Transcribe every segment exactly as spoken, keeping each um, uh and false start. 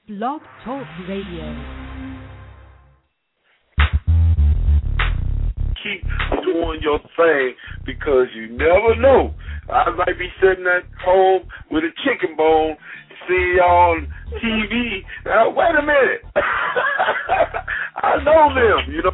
Blog Talk Radio. Keep doing your thing because you never know. I might be sitting at home with a chicken bone, see y'all on T V. Now, wait a minute. I know them, you know.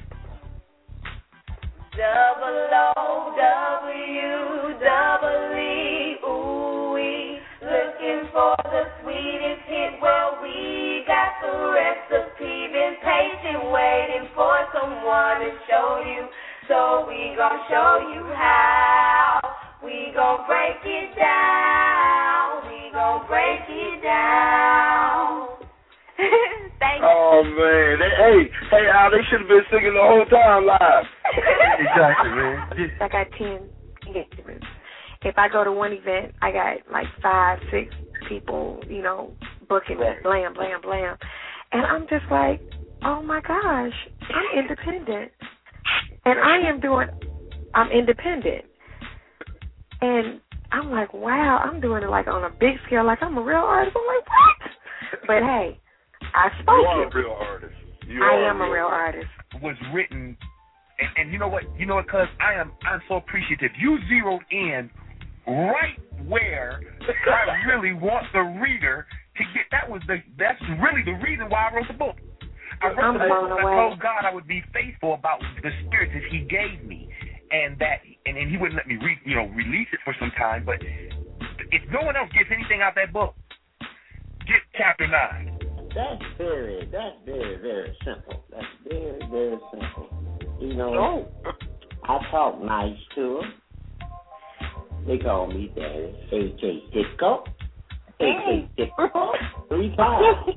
Double O W, double E, ooh wee. Looking for the sweetest hit, well we got the recipe. Been patient, waiting for someone to show you. So we gon' show you how. We gon' break it down. We gon' break it down. Thank you. Oh man, they, hey, hey, Al, they should have been singing the whole time live. Exactly, man. I got ten engagements. If I go to one event, I got like five, six people, you know, booking me, blam, blam, blam. And I'm just like, oh my gosh, I'm independent. And I am doing, I'm independent. And I'm like, wow, I'm doing it like on a big scale, like I'm a real artist. I'm like, what? But hey, I spoke You are it. a real artist. You I are am a real artist. Was written, and, and you know what? You know what? Cause I am, I'm so appreciative. You zeroed in right where I really want the reader to get. That was the. That's really the reason why I wrote the book. I wrote I'm the book blown because I away. told God I would be faithful about the spirits that He gave me, and that, and, and He wouldn't let me, re, you know, release it for some time. But if no one else gets anything out of that book, get chapter nine. That's very, that's very, very simple. That's very, very simple. You know, No. I talk nice to them. They call me Daddy. A J Disco. A J Disco. Three times.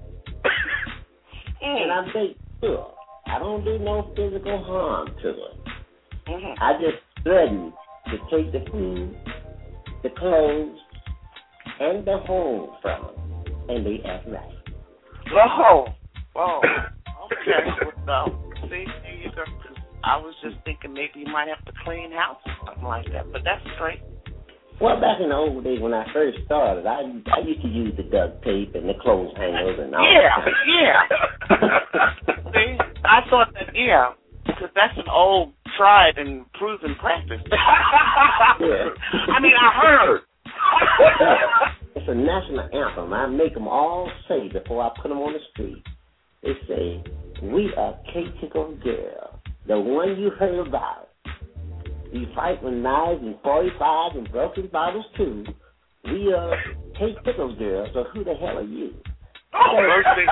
And I make sure I don't do no physical harm to them. Mm-hmm. I just threaten to take the food, the clothes, and the home from them. And they act right. Oh, oh, okay. Well, see, there you go. I was just thinking maybe you might have to clean house or something like that, but that's great. Well, back in the old days when I first started, I I used to use the duct tape and the clothes hangers and all Yeah, that. yeah. See, I thought that, yeah, because that's an old, tried and proven practice. Yeah. I mean, I heard. It's a national anthem. I make them all say before I put them on the street. They say, "We are K-Tickle Girl, the one you heard about. We fight with knives and forty-fives and broken bottles too. We are K-Tickle Girl, so who the hell are you?" Oh, mercy.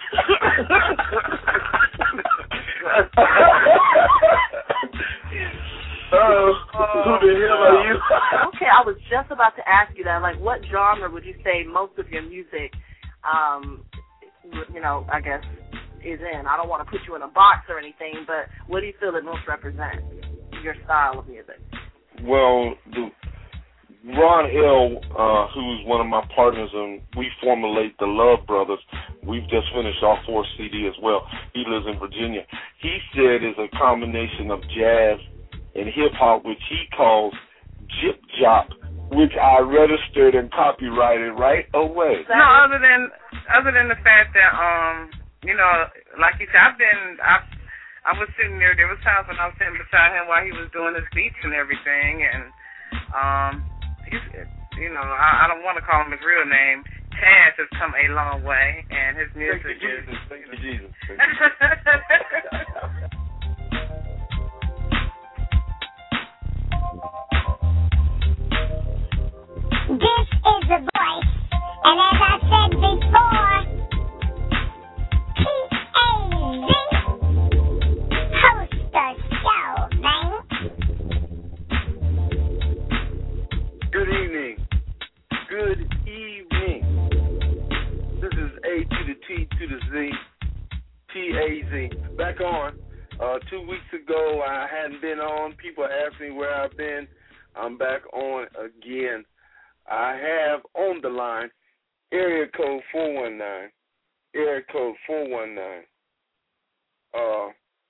Uh, who the hell are you? Okay, I was just about to ask you that. Like, what genre would you say most of your music, um, you know, I guess, is in? I don't want to put you in a box or anything, but what do you feel it most represents, your style of music? Well, the, Ron L., uh, who's one of my partners, and we formulate the Love Brothers. We've just finished our fourth C D as well. He lives in Virginia. He said it's a combination of jazz and hip-hop, which he calls Jip Jop, which I registered and copyrighted right away. No, other than other than the fact that, um, you know, like you said, I've been, I, I was sitting there. There was times when I was sitting beside him while he was doing his beats and everything, and um, he's, you know, I, I don't want to call him his real name. Taz has come a long way, and his music Thank you, is. Jesus. Thank you, Jesus. Thank you. This is The Voice, and as I said before, T A Z host the show, man. Good evening. Good evening. This is A to the T to the Z, T A Z. Back on. Uh, two weeks ago, I hadn't been on. People asked me where I've been. I'm back on again. I have on the line area code four one nine. Area code four one nine. Uh,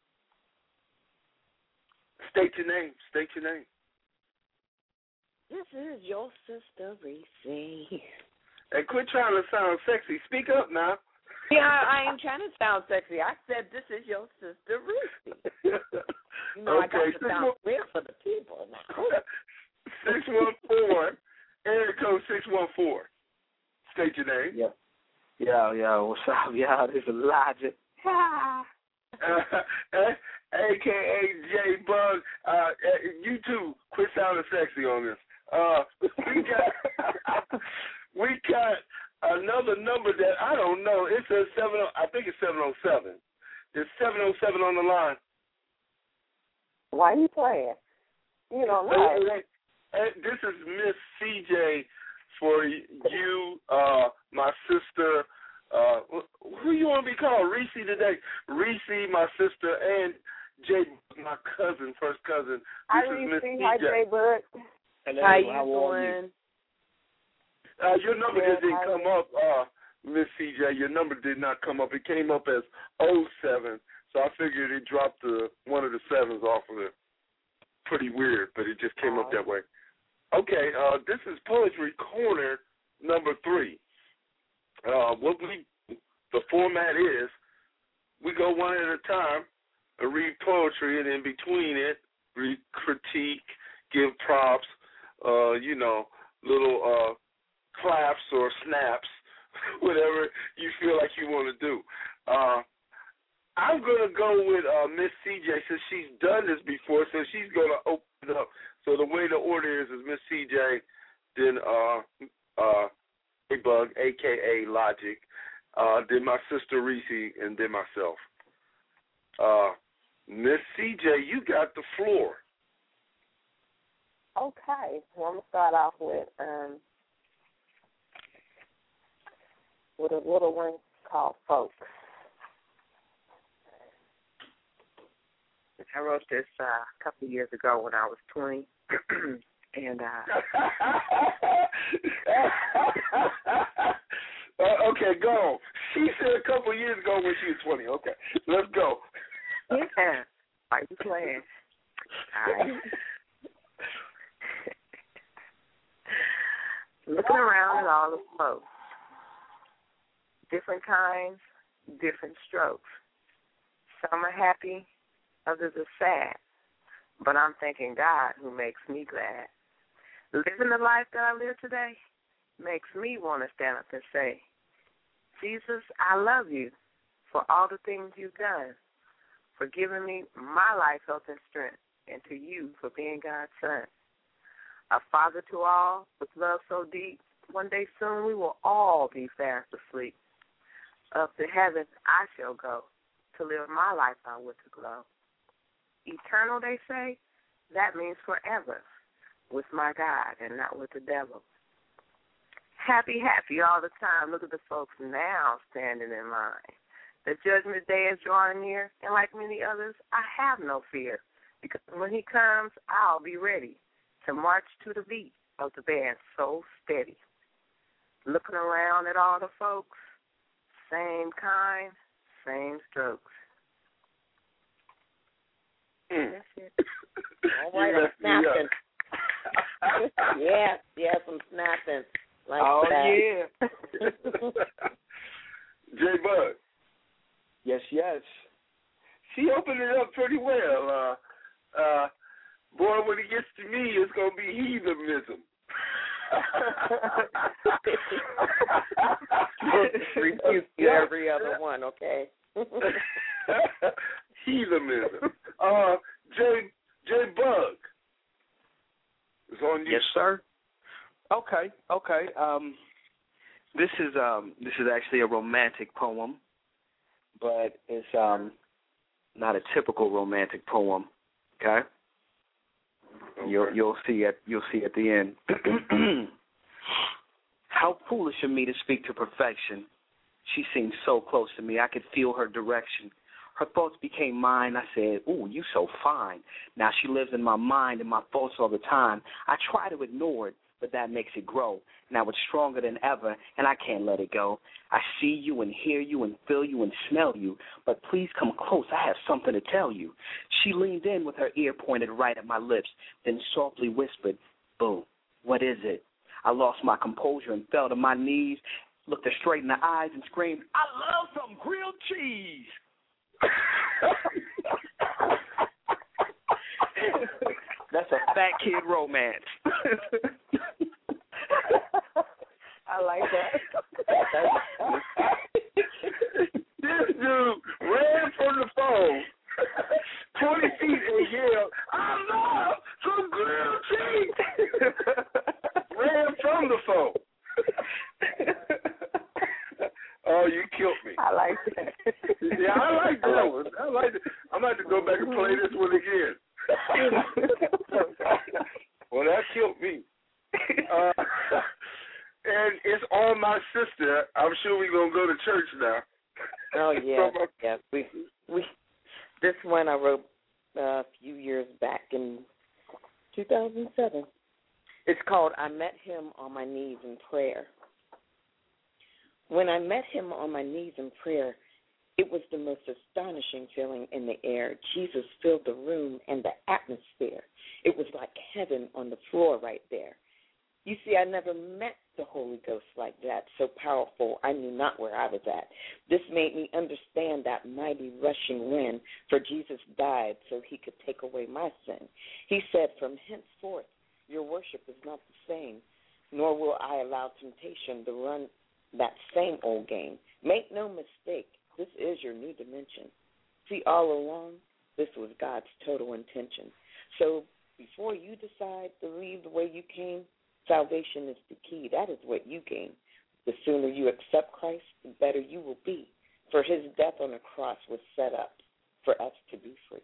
state your name. State your name. This is your sister, Reese. And quit trying to sound sexy. Speak up now. Yeah, I ain't trying to sound sexy. I said this is your sister Reese. You know, okay. I got to sound real for the people now. six one four, area code six one four. State your name. Yep. Yo, yo, what's up, y'all? This is Logic. uh, A K A J Bug. Uh, you too. Quit sounding sexy on this. Uh, we got we got another number that I don't know. It says seven. I think it's seven oh seven. Is seven oh seven on the line? Why are you playing? You don't know. Hey, hey, this is Miss C J for you, uh, my sister. Uh, who you want to be called? Reese today. Reese, my sister, and Jay, my cousin, first cousin. This Hi, is Reese. Miss C J. Hi, Jay Bud. Hello, how you how doing? You? Uh, your number yeah, just didn't come up, uh, Miss C J. Your number did not come up. It came up as oh seven, so I figured it dropped the, one of the sevens off of it. Pretty weird, but it just came oh. up that way. Okay, uh, this is Poetry Corner number three. Uh, what we, the format is, we go one at a time and read poetry, and in between it, read critique, give props, uh, you know, little uh, claps or snaps, whatever you feel like you want to do. Uh, I'm going to go with uh, Miss C J since she's done this before, so she's going to open it up. So the way the order is is Miss C J, then uh, uh, Bug, a k a. Logic, uh, then my sister Reese, and then myself. Uh, Miss C J, you got the floor. Okay, well, I'm going to start off with um, with a little one called Folks. I wrote this uh, a couple of years ago when I was twenty, and uh, uh, okay, go. She said a couple of years ago when she was twenty. Okay, let's go. Yeah, are you playing? All right. Looking around at all the folks, different kinds, different strokes. Some are happy, others are sad, but I'm thanking God who makes me glad. Living the life that I live today makes me want to stand up and say, Jesus, I love you for all the things you've done, for giving me my life, health, and strength, and to you for being God's son. A father to all with love so deep, one day soon we will all be fast asleep. Up to heaven I shall go to live my life out with the glow. Eternal, they say, that means forever with my God and not with the devil. Happy, happy all the time. Look at the folks now standing in line. The judgment day is drawing near, and like many others, I have no fear, because when he comes, I'll be ready to march to the beat of the band so steady. Looking around at all the folks, same kind, same strokes. Mm. That's it. All right, I'm snapping. yeah, yeah, some snapping. Like oh, that. yeah. J-Bud. Yes, yes. She opened it up pretty well. Uh, uh, boy, when it gets to me, it's going to be heathenism. Refuse you every other one, okay? Heathenism. Uh, J J Bug. It's on you. Yes, sir. Okay, okay. Um, this is um, this is actually a romantic poem, but it's um, not a typical romantic poem. Okay. Okay. You'll you'll see at you'll see at the end. How foolish of me to speak to perfection. She seemed so close to me, I could feel her direction. Her thoughts became mine. I said, ooh, you so fine. Now she lives in my mind and my thoughts all the time. I try to ignore it, but that makes it grow. Now it's stronger than ever, and I can't let it go. I see you and hear you and feel you and smell you, but please come close. I have something to tell you. She leaned in with her ear pointed right at my lips, then softly whispered, boo, what is it? I lost my composure and fell to my knees, looked her straight in the eyes and screamed, "I love some grilled cheese." That's a fat kid romance. I like that. This dude ran from the phone twenty feet and yelled, "I love some grilled cheese." Ran from the phone. Oh, you killed me. I like that. Yeah, I like that one. I like it. I'm going to have to go back and play this one again. Well, that killed me. Uh, and it's on my sister. I'm sure we're going to go to church now. Oh, yeah. yeah. We, we, this one I wrote uh, a few years back in two thousand seven. It's called I Met Him on My Knees in Prayer. When I met him on my knees in prayer, it was the most astonishing feeling in the air. Jesus filled the room and the atmosphere. It was like heaven on the floor right there. You see, I never met the Holy Ghost like that, so powerful. I knew not where I was at. This made me understand that mighty rushing wind, for Jesus died so he could take away my sin. He said, from henceforth, your worship is not the same, nor will I allow temptation to run that same old game. Make no mistake, this is your new dimension. See, all along, this was God's total intention. So before you decide to leave the way you came, salvation is the key. That is what you gain. The sooner you accept Christ, the better you will be. For his death on the cross was set up for us to be free.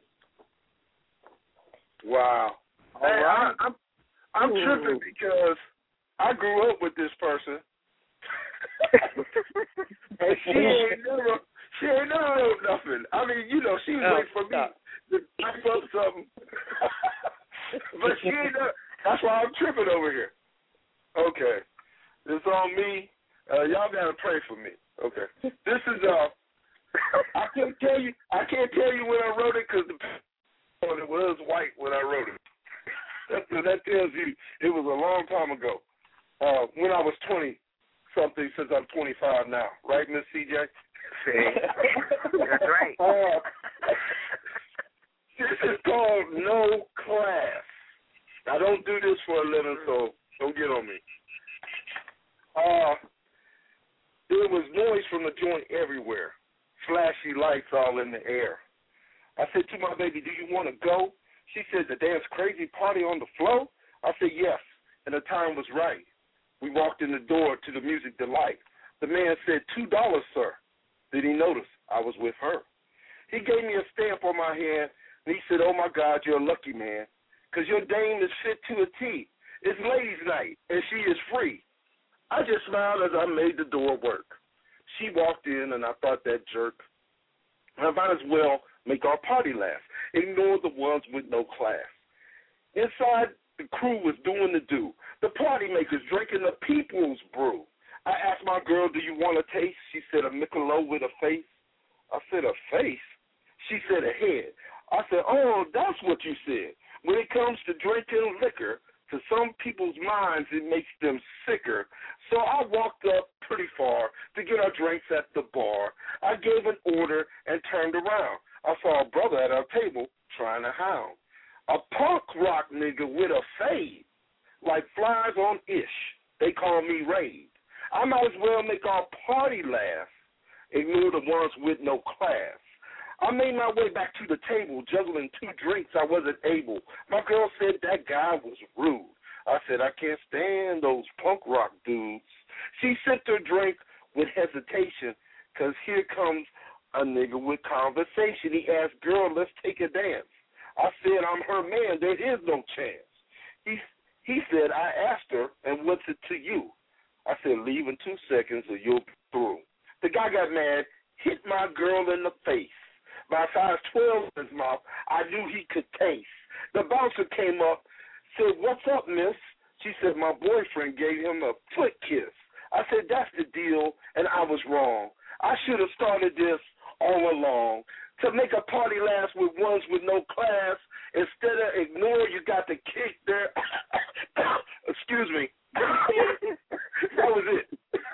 Wow. Hey, I, I'm, I'm tripping because I grew up with this person. And she ain't never, she ain't never wrote nothing. I mean, you know, she was oh, waiting for me to type up something. But she ain't never, that's why I'm tripping over here. Okay. It's on me. Uh, y'all gotta pray for me. Okay. This is, uh, I can't tell you, I can't tell you when I wrote it because the it was white when I wrote it. So that tells you it was a long time ago. Uh, when I was twenty. Something since I'm twenty-five now, right, Miss C J? That's right. Uh, this is called No Class. I don't do this for a living, so don't get on me. Uh, there was noise from the joint everywhere, flashy lights all in the air. I said to my baby, do you want to go? She said, the dance crazy party on the floor? I said, yes, and the time was right. We walked in the door to the music delight. The man said, two dollars, sir. Did he notice I was with her? He gave me a stamp on my hand, and he said, oh, my God, you're a lucky man, because your dame is fit to a T. It's ladies' night, and she is free. I just smiled as I made the door work. She walked in, and I thought that jerk. I might as well make our party last. Ignore the ones with no class. Inside, the crew was doing the do. The party makers drinking the people's brew. I asked my girl, do you want a taste? She said, a Michelob with a face. I said, a face? She said, a head. I said, oh, that's what you said. When it comes to drinking liquor, to some people's minds, it makes them sicker. So I walked up pretty far to get our drinks at the bar. I gave an order and turned around. I saw a brother at our table trying to hound. A punk rock nigga with a fade, like flies on ish. They call me Raid. I might as well make our party laugh, ignore the ones with no class. I made my way back to the table, juggling two drinks I wasn't able. My girl said that guy was rude. I said, I can't stand those punk rock dudes. She sipped her drink with hesitation, because here comes a nigga with conversation. He asked, girl, let's take a dance. I said, I'm her man. There is no chance. He he said, I asked her, and what's it to you? I said, leave in two seconds or you'll be through. The guy got mad, hit my girl in the face. By size twelve in his mouth, I knew he could taste. The bouncer came up, said, what's up, miss? She said, my boyfriend gave him a foot kiss. I said, that's the deal, and I was wrong. I should have started this all along. To make a party last with ones with no class, instead of ignore, you got to kick their, excuse me, That was it.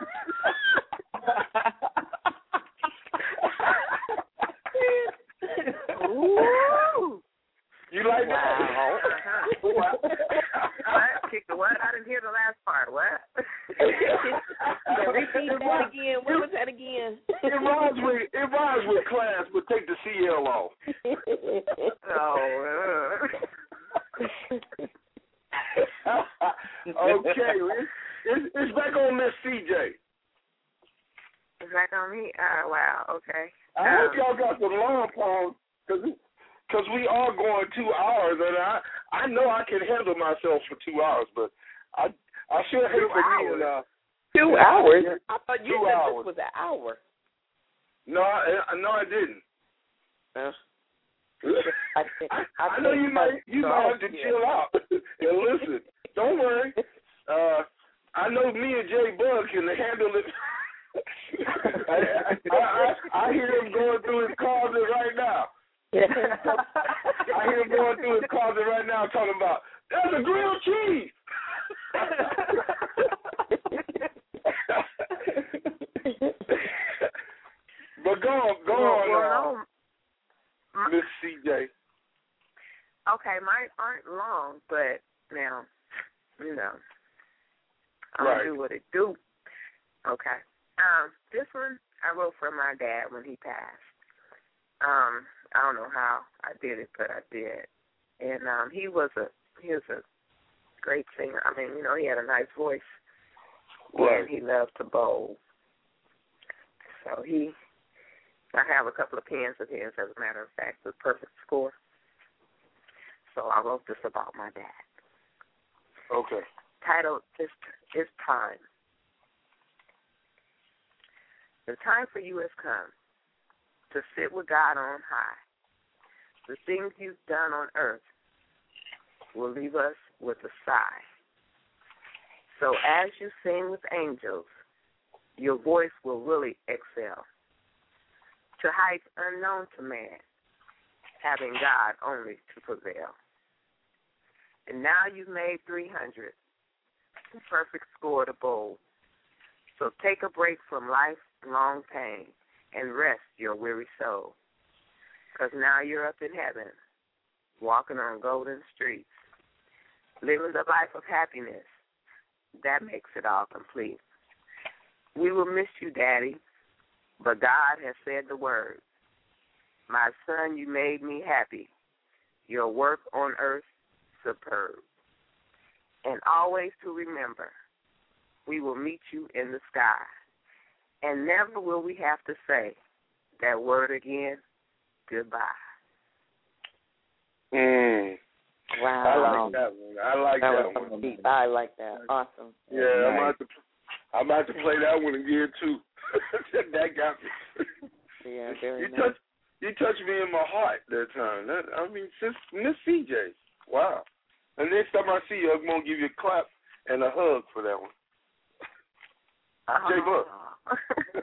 Ooh. You like wow. that? Uh-huh. What? Kick the what? I didn't hear the last part. What? Yeah, repeat that again. What was that again? It rhymes with it rhymes with class, but take the C L off. Oh. Uh. Okay, it's, it's, it's back on Miss C J. It's back on me. Uh, wow. Okay. I um, hope y'all got the long poem, because because we are going two hours, and I I know I can handle myself for two hours, but I I sure hate for me and uh two hours. I thought you two said hours. this was an hour. No, I, no, I didn't. Uh, I, I, I know you might you might have to chill out and listen. Don't worry. Uh, I know me and Jay Bug can handle it. I, I, I, I hear him going through his closet right now. I hear him going through his closet right now talking about, there's a grilled cheese. But go on, go well, on, well, uh, Miss C J. Okay, mine aren't long, but now, you know, I'll right. do what it do. Okay. Um, this one I wrote for my dad when he passed. Um, I don't know how I did it, but I did. And um, he was a he was a great singer. I mean, you know, he had a nice voice, right. and he loved to bowl. So he, I have a couple of pens of his, as a matter of fact, the perfect score. So I wrote this about my dad. Okay. Title is is Time. The time for you has come to sit with God on high. The things you've done on earth will leave us with a sigh. So as you sing with angels, your voice will really excel to heights unknown to man, having God only to prevail. And now you've made three hundred, the perfect score to bowl. So take a break from lifelong pain and rest your weary soul. Because now you're up in heaven, walking on golden streets, living the life of happiness. That makes it all complete. We will miss you, Daddy, but God has said the word. My son, you made me happy. Your work on earth, superb. And always to remember, we will meet you in the sky. And never will we have to say that word again, goodbye. Mm. Wow. I like that one. I like that, that, that one. Deep. I like that. Awesome. Yeah, nice. I'm about to I'm about to play that one again too. That got me. Yeah, very you nice. touched you touched me in my heart that time. That, I mean, since Miss C J. Wow. And next time I see you, I'm gonna give you a clap and a hug for that one. Uh-huh.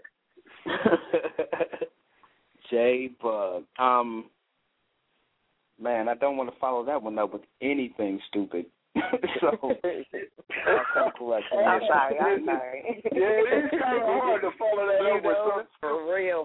J Bug. J Bug. Um, man, I don't want to follow that one up with anything stupid. So I'll come correct. I'm sorry. I'm sorry. Yeah, it is kind of hard to follow that you up with know, something. for real.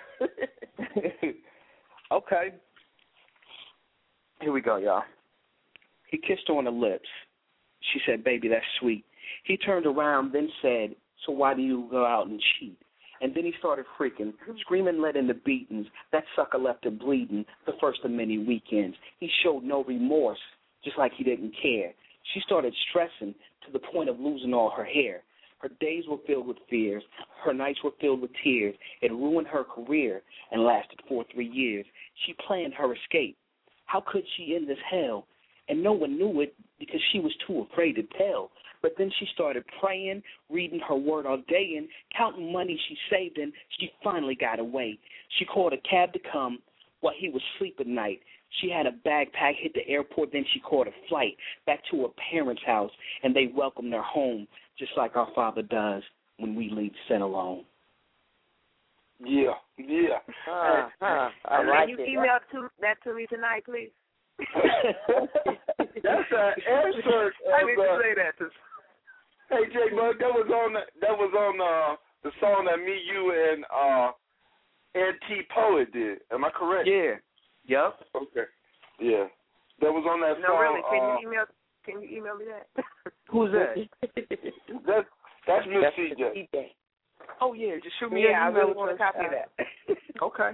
Okay. Here we go, y'all. He kissed her on the lips. She said, baby, that's sweet. He turned around, then said, so why do you go out and cheat? And then he started freaking, screaming, letting the beatings. That sucker left her bleeding the first of many weekends. He showed no remorse, just like he didn't care. She started stressing to the point of losing all her hair. Her days were filled with fears. Her nights were filled with tears. It ruined her career and lasted for three years. She planned her escape. How could she end this hell? And no one knew it because she was too afraid to tell. But then she started praying, reading her word all day, and counting money she saved, and she finally got away. She called a cab to come while he was asleep at night. She had a backpack, hit the airport, then she caught a flight back to her parents' house, and they welcomed her home, just like our Father does when we leave sin alone. Yeah, yeah. Uh, uh, I and like you it. email to, that to me tonight, please. That's an excerpt I of need the, to say that to Hey, J Bud, that was on the, that was on uh, the song that me, you, and uh, Ed T. Poet did. Am I correct? Yeah. Yep. Okay. Yeah. That was on that no, song. No, really. Can uh, you email? Can you email me that? Who's that? That's that's Miss C J. Oh yeah, just shoot me yeah, an email. I really want a copy of that. Okay.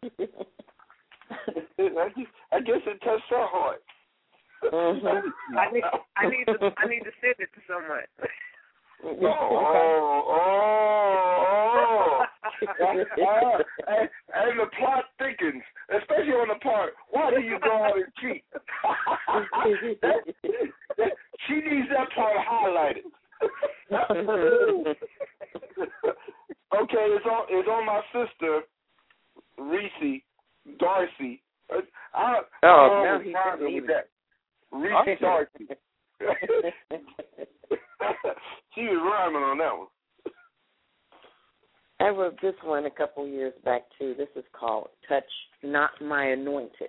I guess, I guess it touched her heart. Mm-hmm. I need, I need to, I need to send it to someone. Oh, oh, oh. uh, and, and the plot thickens, especially on the part, why do you go out and cheat? that, that, she needs that part highlighted. Okay, it's on, it's on my sister, Reese, Darcy. I, oh, I now he's with that. Reese Darcy. She was rhyming on that one. I wrote this one a couple years back, too. This is called Touch Not My Anointed.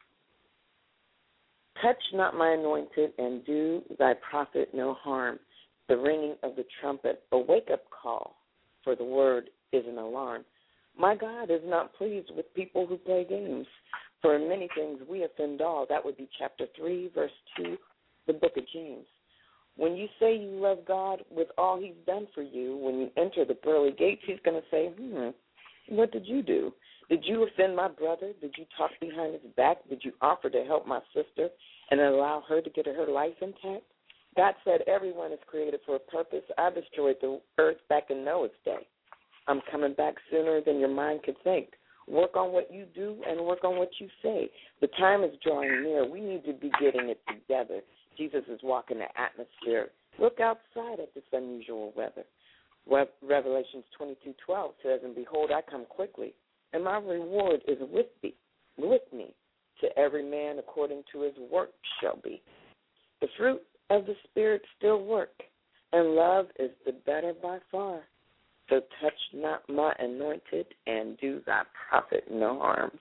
Touch not my anointed, and do thy prophet no harm. The ringing of the trumpet, a wake-up call, for the word is an alarm. My God is not pleased with people who play games. For in many things we offend all. That would be chapter three, verse two, the book of James. When you say you love God with all he's done for you, when you enter the pearly gates, he's going to say, hmm, what did you do? Did you offend my brother? Did you talk behind his back? Did you offer to help my sister and allow her to get her life intact? God said everyone is created for a purpose. I destroyed the earth back in Noah's day. I'm coming back sooner than your mind could think. Work on what you do and work on what you say. The time is drawing near. We need to be getting it together. Jesus is walking the atmosphere. Look outside at this unusual weather. Re- Revelations twenty-two twelve says, and behold, I come quickly, and my reward is with me, with me. To every man according to his work shall be. The fruit of the Spirit still work, and love is the better by far. So touch not my anointed, and do thy prophet no harm.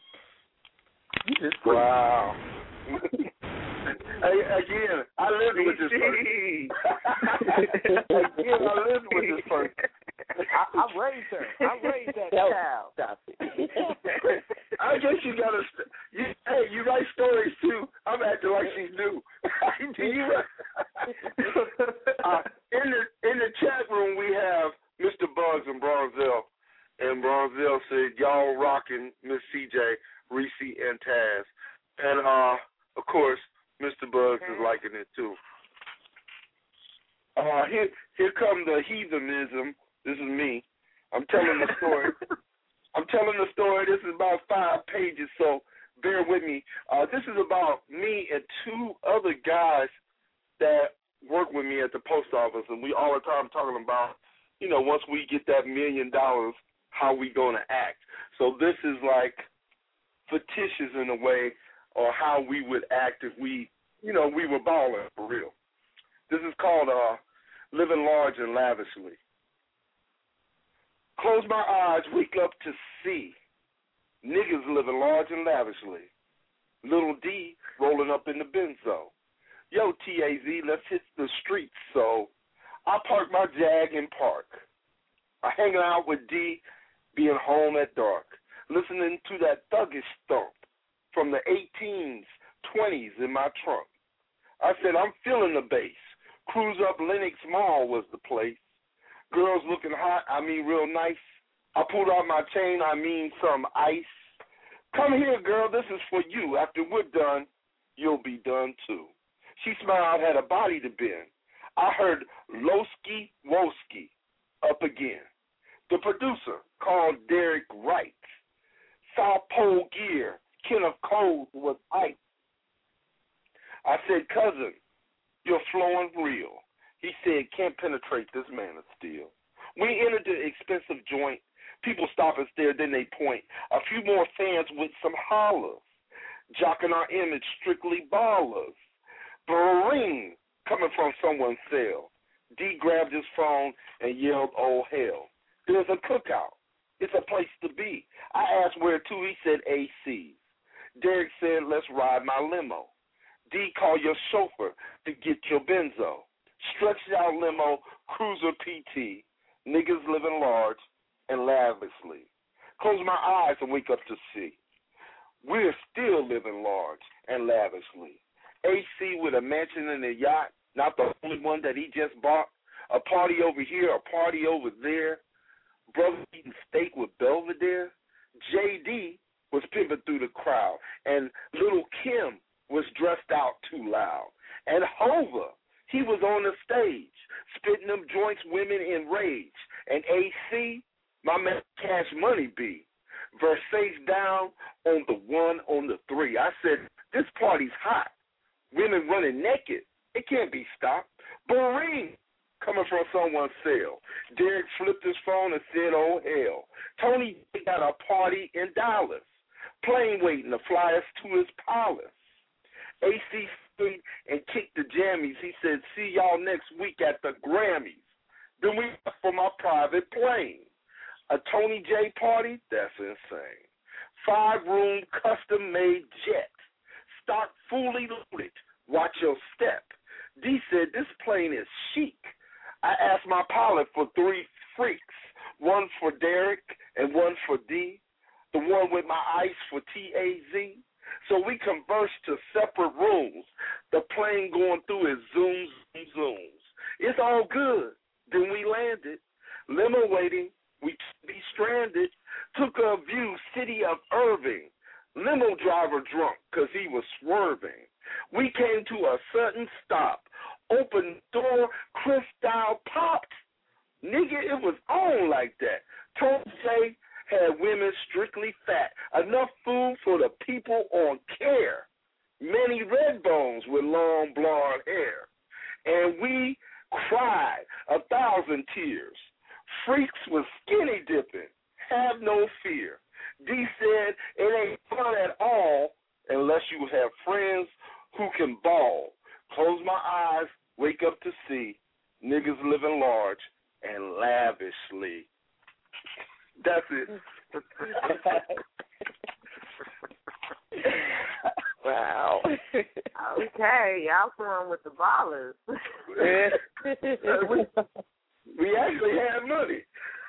Wow. Again, I lived with this person. Again, I lived with this person. I, I raised her. I raised that child. Stop it. I guess you gotta. You, hey, you write stories too. I'm acting like she's new. Do you? uh, in the in the chat room we have Mister Bugs and Bronzell, and Bronzell said y'all rocking Miss C J, Reese, and Taz, and uh, of course Mister Bugs is liking it too. Uh, here here come the heathenism. This is me. I'm telling the story. I'm telling the story. This is about five pages, so bear with me. Uh, this is about me and two other guys that work with me at the post office, and we all the time talking about, you know, once we get that million dollars, how we going to act. So this is like fictitious in a way, or how we would act if we, you know, we were balling for real. This is called uh, Living Large and Lavishly. Close my eyes, wake up to see niggas living large and lavishly. Little D rolling up in the benzo. Yo, T A Z, let's hit the streets. So I park my Jag in park. I hanging out with D, being home at dark, listening to that thuggish thump from the eighteens, twenties in my trunk. I said, I'm feeling the bass. Cruise up Lenox Mall was the place. Girls looking hot, I mean real nice. I pulled out my chain, I mean some ice. Come here, girl, this is for you. After we're done, you'll be done too. She smiled, had a body to bend. I heard Lowski Woski up again. The producer called Derek Wright. South Pole Gear, Kenneth Cole was hype. I said, cousin, you're flowing real. He said, can't penetrate this man of steel. We entered the expensive joint. People stop and stare, then they point. A few more fans with some hollers. Jocking our image, strictly ballers. Bring, coming from someone's cell. D grabbed his phone and yelled, oh, hell. There's a cookout. It's a place to be. I asked where to. He said A C's. Derek said, let's ride my limo. D, call your chauffeur to get your benzo. Stretched out limo, Cruiser P T, niggas living large and lavishly. Close my eyes and wake up to see. We're still living large and lavishly. A C with a mansion and a yacht, not the only one that he just bought. A party over here, a party over there. Brother eating steak with Belvedere. J D was pimping through the crowd, and Little Kim was dressed out too loud. And Hova, he was on the stage, spitting them joints, women in rage. And A C, my man Cash Money B, Versace down on the one, on the three. I said, this party's hot. Women running naked. It can't be stopped. Barine coming from someone's cell. Derek flipped his phone and said, oh, hell. Tony got a party in Dallas. Plane waiting to fly us to his palace. A C Street and kicked the jammies. He said, see y'all next week at the Grammys. Then we left for my private plane. A Tony J party? That's insane. Five-room, custom-made jet. Stock fully loaded. Watch your step. D said, this plane is chic. I asked my pilot for three freaks, one for Derek and one for D, the one with my ice for T A Z. So we conversed to separate rooms, the plane going through its zooms and zooms. It's all good. Then we landed, limo waiting, we be stranded, took a view, city of Irving, limo driver drunk because he was swerving. We came to a sudden stop, open door, crystal popped. Nigga, it was on like that. Tony J had women strictly fat, enough food for the people on care. Many red bones with long blonde hair. And we cried a thousand tears. Freaks was skinny dipping, have no fear. D said it ain't fun at all unless you have friends who can ball. Close my eyes, wake up to see niggas living large and lavishly. That's it. Wow. Okay, y'all going with the ballers. we, we actually had money.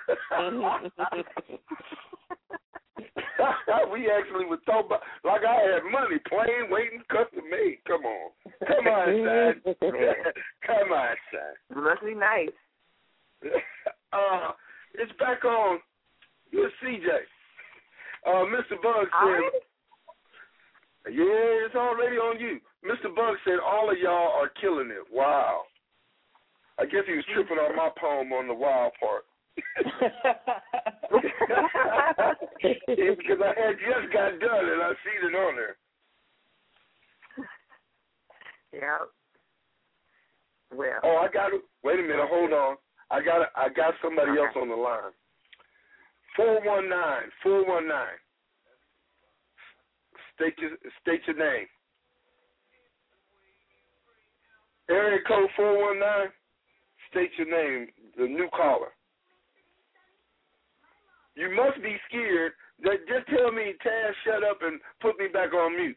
We actually were talking about, like I had money, plain, waiting, custom made. Come on. Come on, son. Come on, son. Must be nice. Uh, it's back on with C J. Uh, Mister Bug said, yeah, it's already on you. Mister Bug said, all of y'all are killing it. Wow. I guess he was tripping on my poem on the wild part. It's because I had just got done and I seen it on there. Yeah. Well. Oh, I got it. Wait a minute. Hold on. I got I got somebody okay. else on the line. Four one nine. Four one nine. State your state your name. Area code four one nine. State your name. The new caller. You must be scared. Just tell me, Taz, shut up and put me back on mute.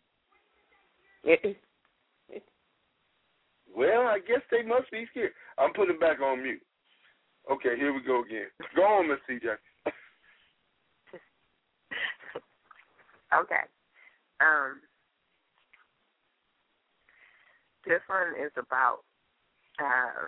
Well, I guess they must be scared. I'm putting back on mute. Okay, here we go again. Go on, Miss C J. Okay. Um, this one is about, uh,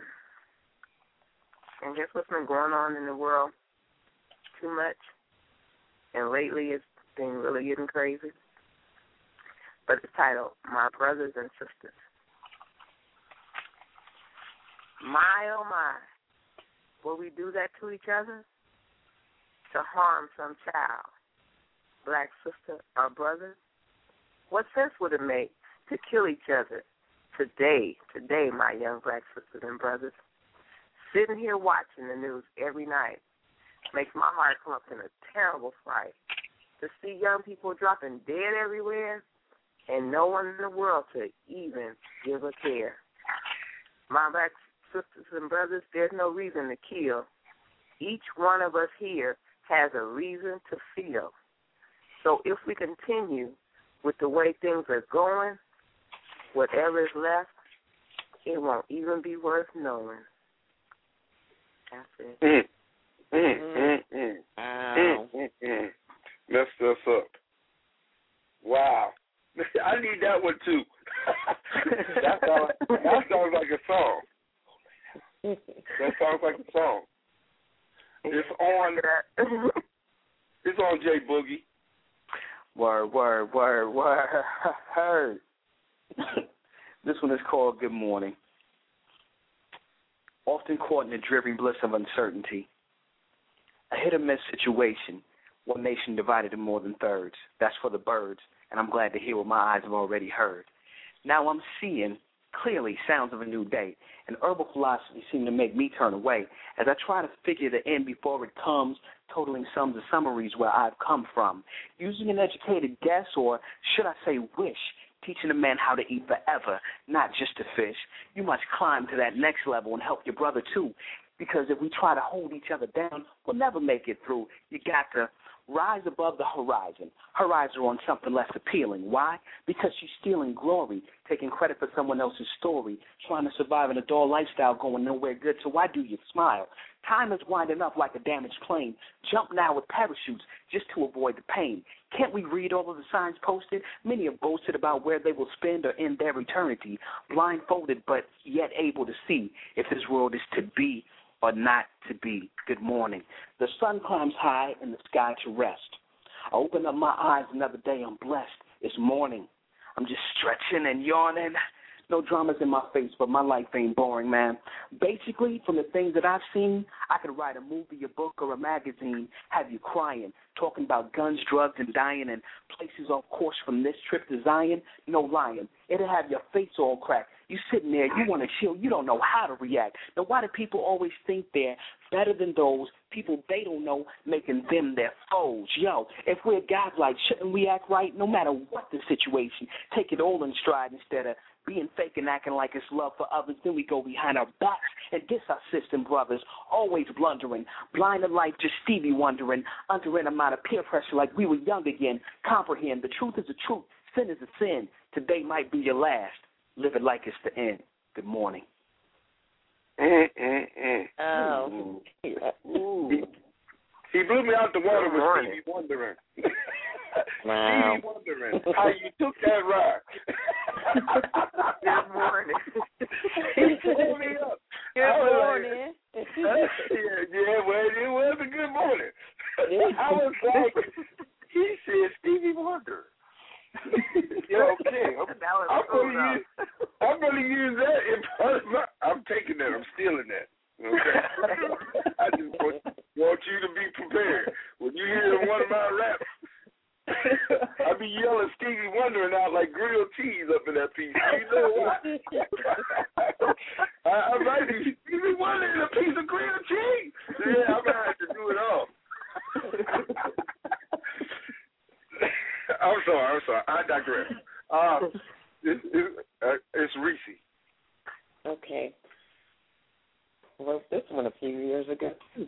I guess what's been going on in the world too much, and lately it's been really getting crazy. But it's titled, My Brothers and Sisters. My, oh my, will we do that to each other? To harm some child, black sister or brother? What sense would it make to kill each other today, today, my young black sisters and brothers? Sitting here watching the news every night makes my heart come up in a terrible fright. To see young people dropping dead everywhere and no one in the world to even give a care. My black sisters and brothers, there's no reason to kill. Each one of us here has a reason to feel. So if we continue with the way things are going, whatever is left, it won't even be worth knowing. That's it. Mm. Mm, mm, mm. Wow. Mm, mm, mm. Messed us up. Wow. I need that one too. that, sounds, that sounds like a song. That sounds like a song. It's on. It's on J Boogie. Word, word, word, word. This one is called Good Morning. Often caught in the dreary bliss of uncertainty. A hit-or-miss situation. One nation divided in more than thirds. That's for the birds, and I'm glad to hear what my eyes have already heard. Now I'm seeing clearly sounds of a new day, and herbal philosophy seem to make me turn away as I try to figure the end before it comes, totaling sums of summaries where I've come from. Using an educated guess, or should I say wish, teaching a man how to eat forever, not just to fish. You must climb to that next level and help your brother too, because if we try to hold each other down, we'll never make it through. You got to rise above the horizon. Her eyes are on something less appealing. Why? Because she's stealing glory, taking credit for someone else's story, trying to survive in a dull lifestyle going nowhere good. So why do you smile? Time is winding up like a damaged plane. Jump now with parachutes just to avoid the pain. Can't we read all of the signs posted? Many have boasted about where they will spend or end their eternity, blindfolded but yet able to see if this world is to be or not to be. Good morning. The sun climbs high in the sky to rest. I open up my eyes another day. I'm blessed. It's morning. I'm just stretching and yawning. No dramas in my face, but my life ain't boring, man. Basically, from the things that I've seen, I could write a movie, a book, or a magazine, have you crying, talking about guns, drugs, and dying, and places off course from this trip to Zion. No lying. It'll have your face all cracked. You sitting there, you want to chill, you don't know how to react. Now, why do people always think they're better than those people they don't know, making them their foes? Yo, if we're godlike, shouldn't we act right no matter what the situation? Take it all in stride instead of being fake and acting like it's love for others. Then we go behind our backs and diss our system brothers, always blundering, blind to life, just Stevie wondering, under an amount of peer pressure like we were young again. Comprehend, the truth is the truth, sin is a sin. Today might be your last. Live it like it's the end. Good morning. Mm, mm, mm. Oh. Ooh. He, he blew me out the water with Stevie wondering. Wow. Stevie wondering how you took that ride. Good morning. He pulled me up. Good morning. Like, yeah, yeah, well, it was a good morning. I was like, he said Stevie Wonder. Yeah, okay. I'm, I'm going to use, I'm going to use that in part of my, I'm taking that. I'm stealing that. Okay. I just want, want you to be prepared. When you hear one of my raps, I be yelling Stevie Wondering out like grilled cheese up in that piece. You know what? I, I might be Stevie Wondering a piece of grilled cheese. Yeah, I'm going to have to do it all. I'm sorry, I'm sorry. I digress. Uh, it's, it's, uh, it's Reese. Okay. I wrote this one a few years ago, too.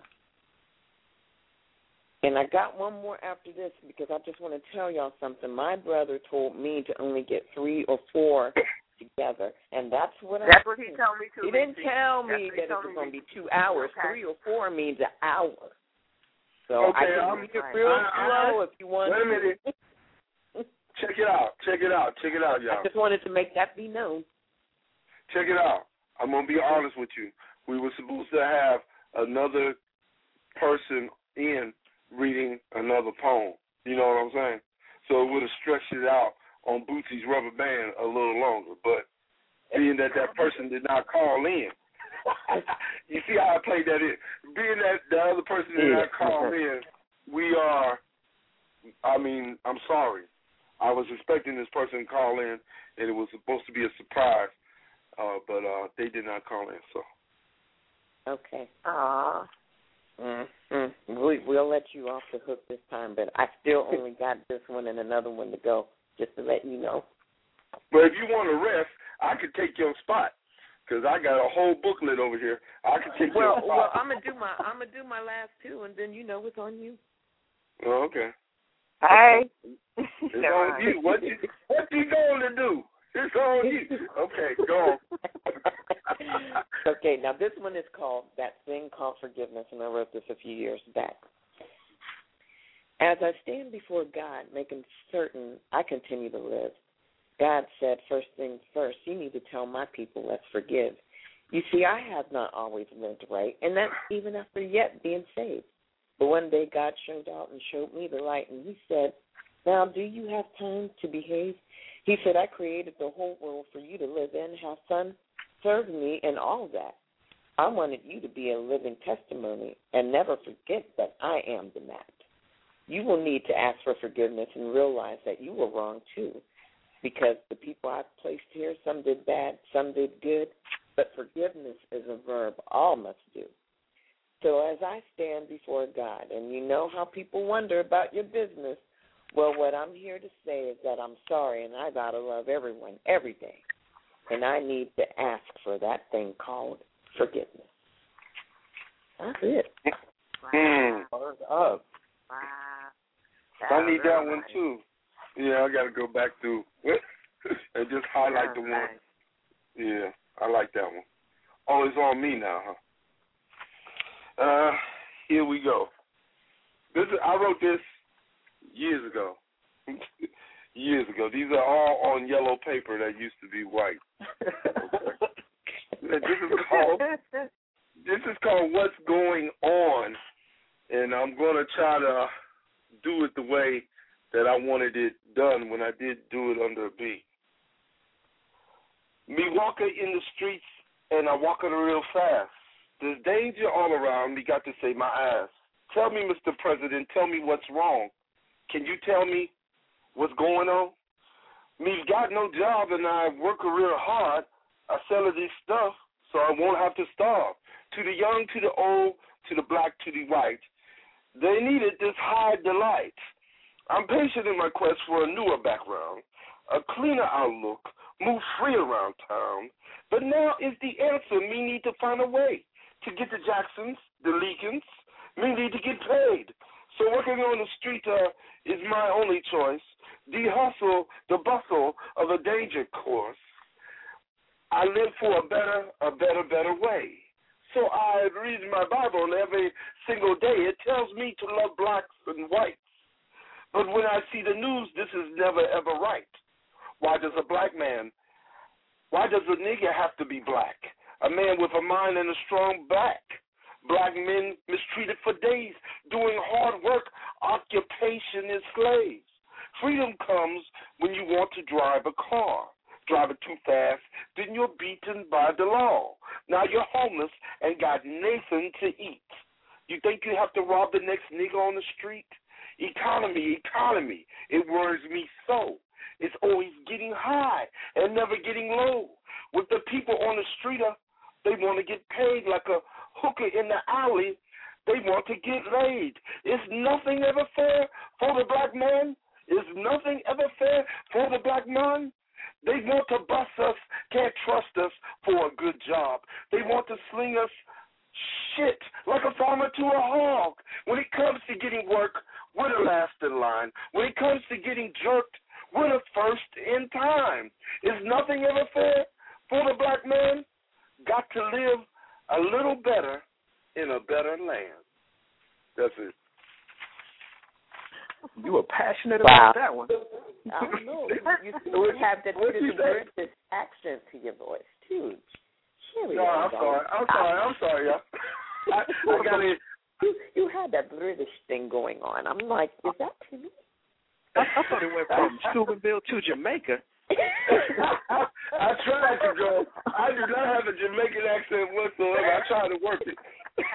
And I got one more after this because I just want to tell y'all something. My brother told me to only get three or four together, and that's what I That's what he told me, too. He didn't tell That's me what he that it told was me. going to be two hours. Okay. Three or four means an hour. So Okay, I can I'm- read it real I- I- slow if you want. Wait a minute. Check it out. Check it out. Check it out, y'all. I just wanted to make that be known. Check it out. I'm going to be honest with you. We were supposed to have another person in reading another poem. You know what I'm saying? So it would have stretched it out on Bootsy's rubber band a little longer. But being that that person did not call in, you see how I played that in? Being that the other person did not call in, we are, I mean, I'm sorry. I was expecting this person to call in, and it was supposed to be a surprise, uh, but uh, they did not call in. So. Okay. Aww. Mm-hmm. We, we'll let you off the hook this time, but I still only got this one and another one to go, just to let you know. But if you want to rest, I could take your spot, because I got a whole booklet over here. I could take well, your spot. Well, I'm gonna do my I'm gonna do my last two, and then you know it's on you. Oh, okay. Hey. It's on you. What you what you going to do? It's on you. Okay, go on. Okay, now this one is called That Thing Called Forgiveness, and I wrote this a few years back. As I stand before God, making certain I continue to live, God said, first things first, you need to tell my people, let's forgive. You see, I have not always lived right, and that's even after yet being saved. But one day God showed out and showed me the light, and he said, now do you have time to behave? He said, I created the whole world for you to live in, have fun, serve me, and all that. I wanted you to be a living testimony and never forget that I am the map. You will need to ask for forgiveness and realize that you were wrong too, because the people I've placed here, some did bad, some did good, but forgiveness is a verb all must do. So as I stand before God, and you know how people wonder about your business, well, what I'm here to say is that I'm sorry, and I got to love everyone every day, and I need to ask for that thing called forgiveness. That's it. Mm. Wow. Up. I need that one too. Yeah, I got to go back through and just highlight the one. Yeah, I like that one. Oh, it's on me now, huh? Uh, here we go. This is, I wrote this years ago. years ago. These are all on yellow paper that used to be white. Okay. This is called. This is called What's Going On, and I'm gonna try to do it the way that I wanted it done when I did do it under a beat. Me walking in the streets, and I walking real fast. There's danger all around me, got to save my ass. Tell me, Mister President, tell me what's wrong. Can you tell me what's going on? Me got no job, and I work real hard. I sell this stuff, so I won't have to starve. To the young, to the old, to the black, to the white, they needed this high delight. I'm patient in my quest for a newer background, a cleaner outlook, move free around town. But now is the answer. Me need to find a way to get the Jacksons, the Leakins. Me need to get paid. So working on the street uh, is my only choice. The hustle, the bustle of a danger course. I live for a better, a better, better way. So I read my Bible every single day. It tells me to love blacks and whites. But when I see the news, this is never, ever right. Why does a black man, why does a nigger have to be black? A man with a mind and a strong back. Black men mistreated for days, doing hard work, occupation is slaves. Freedom comes when you want to drive a car. Drive it too fast, then you're beaten by the law. Now you're homeless and got nothing to eat. You think you have to rob the next nigga on the street? Economy, economy, it worries me so. It's always getting high and never getting low. With the people on the street, uh, they want to get paid like a hooker in the alley. They want to get laid. Is nothing ever fair for the black man? Is nothing ever fair for the black man? They want to bust us, can't trust us for a good job. They want to sling us shit like a farmer to a hog. When it comes to getting work, we're the last in line. When it comes to getting jerked, we're the first in time. Is nothing ever fair for the black man? Got to live a little better in a better land. That's it. You were passionate wow. about that one. I don't know. You still have that British accent to your voice, too. Cherry, no, I'm sorry. I'm sorry. I'm sorry, y'all. I, I got it. You, you had that British thing going on. I'm like, is that to me? I, I thought it went from Steubenville to Jamaica. I tried to go. I do not have a Jamaican accent whatsoever. I tried to work it.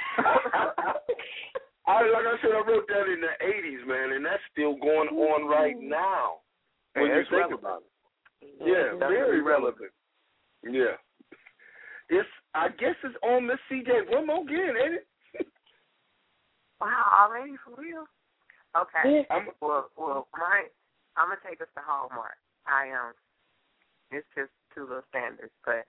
I, like I said, I wrote that in the eighties, man, and that's still going on right now. When hey, you think relevant. about it. Yeah, that's very relevant. Yeah. It's. I guess it's on Miss C J one more again, ain't it? Wow, already for real? Okay. I'm, well, well, my, I'm gonna take us to Hallmark. I um, it's just two little standards, but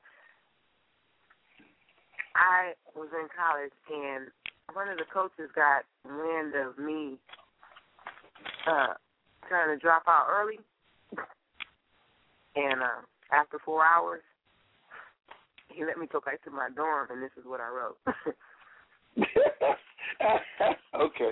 I was in college and one of the coaches got wind of me uh, trying to drop out early, and uh, after four hours, he let me go back to my dorm, and this is what I wrote. Okay.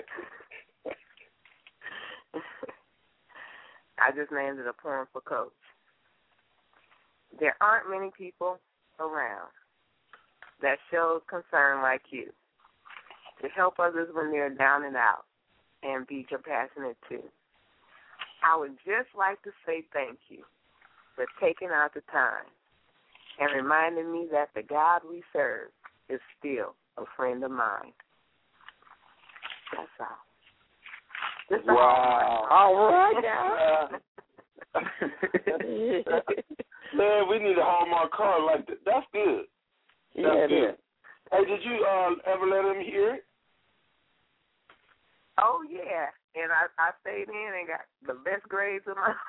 I just named it a poem for Coach. There aren't many people around that shows concern like you, to help others when they're down and out and be compassionate too. I would just like to say thank you for taking out the time and reminding me that the God we serve is still a friend of mine. That's all. Just wow. All right, uh, Man, we need a Hallmark card like that. That's good. That's yeah, good. it is. Hey, did you uh, ever let him hear it? Oh, yeah. And I, I stayed in and got the best grades of my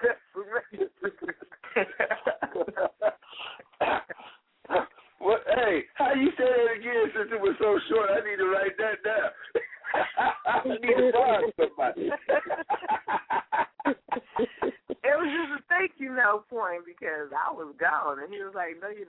life. What? Hey, how you say that again since it was so short? I need to write that down. I need to find somebody. It was just a thank you note for him because I was gone. And he was like, no, you're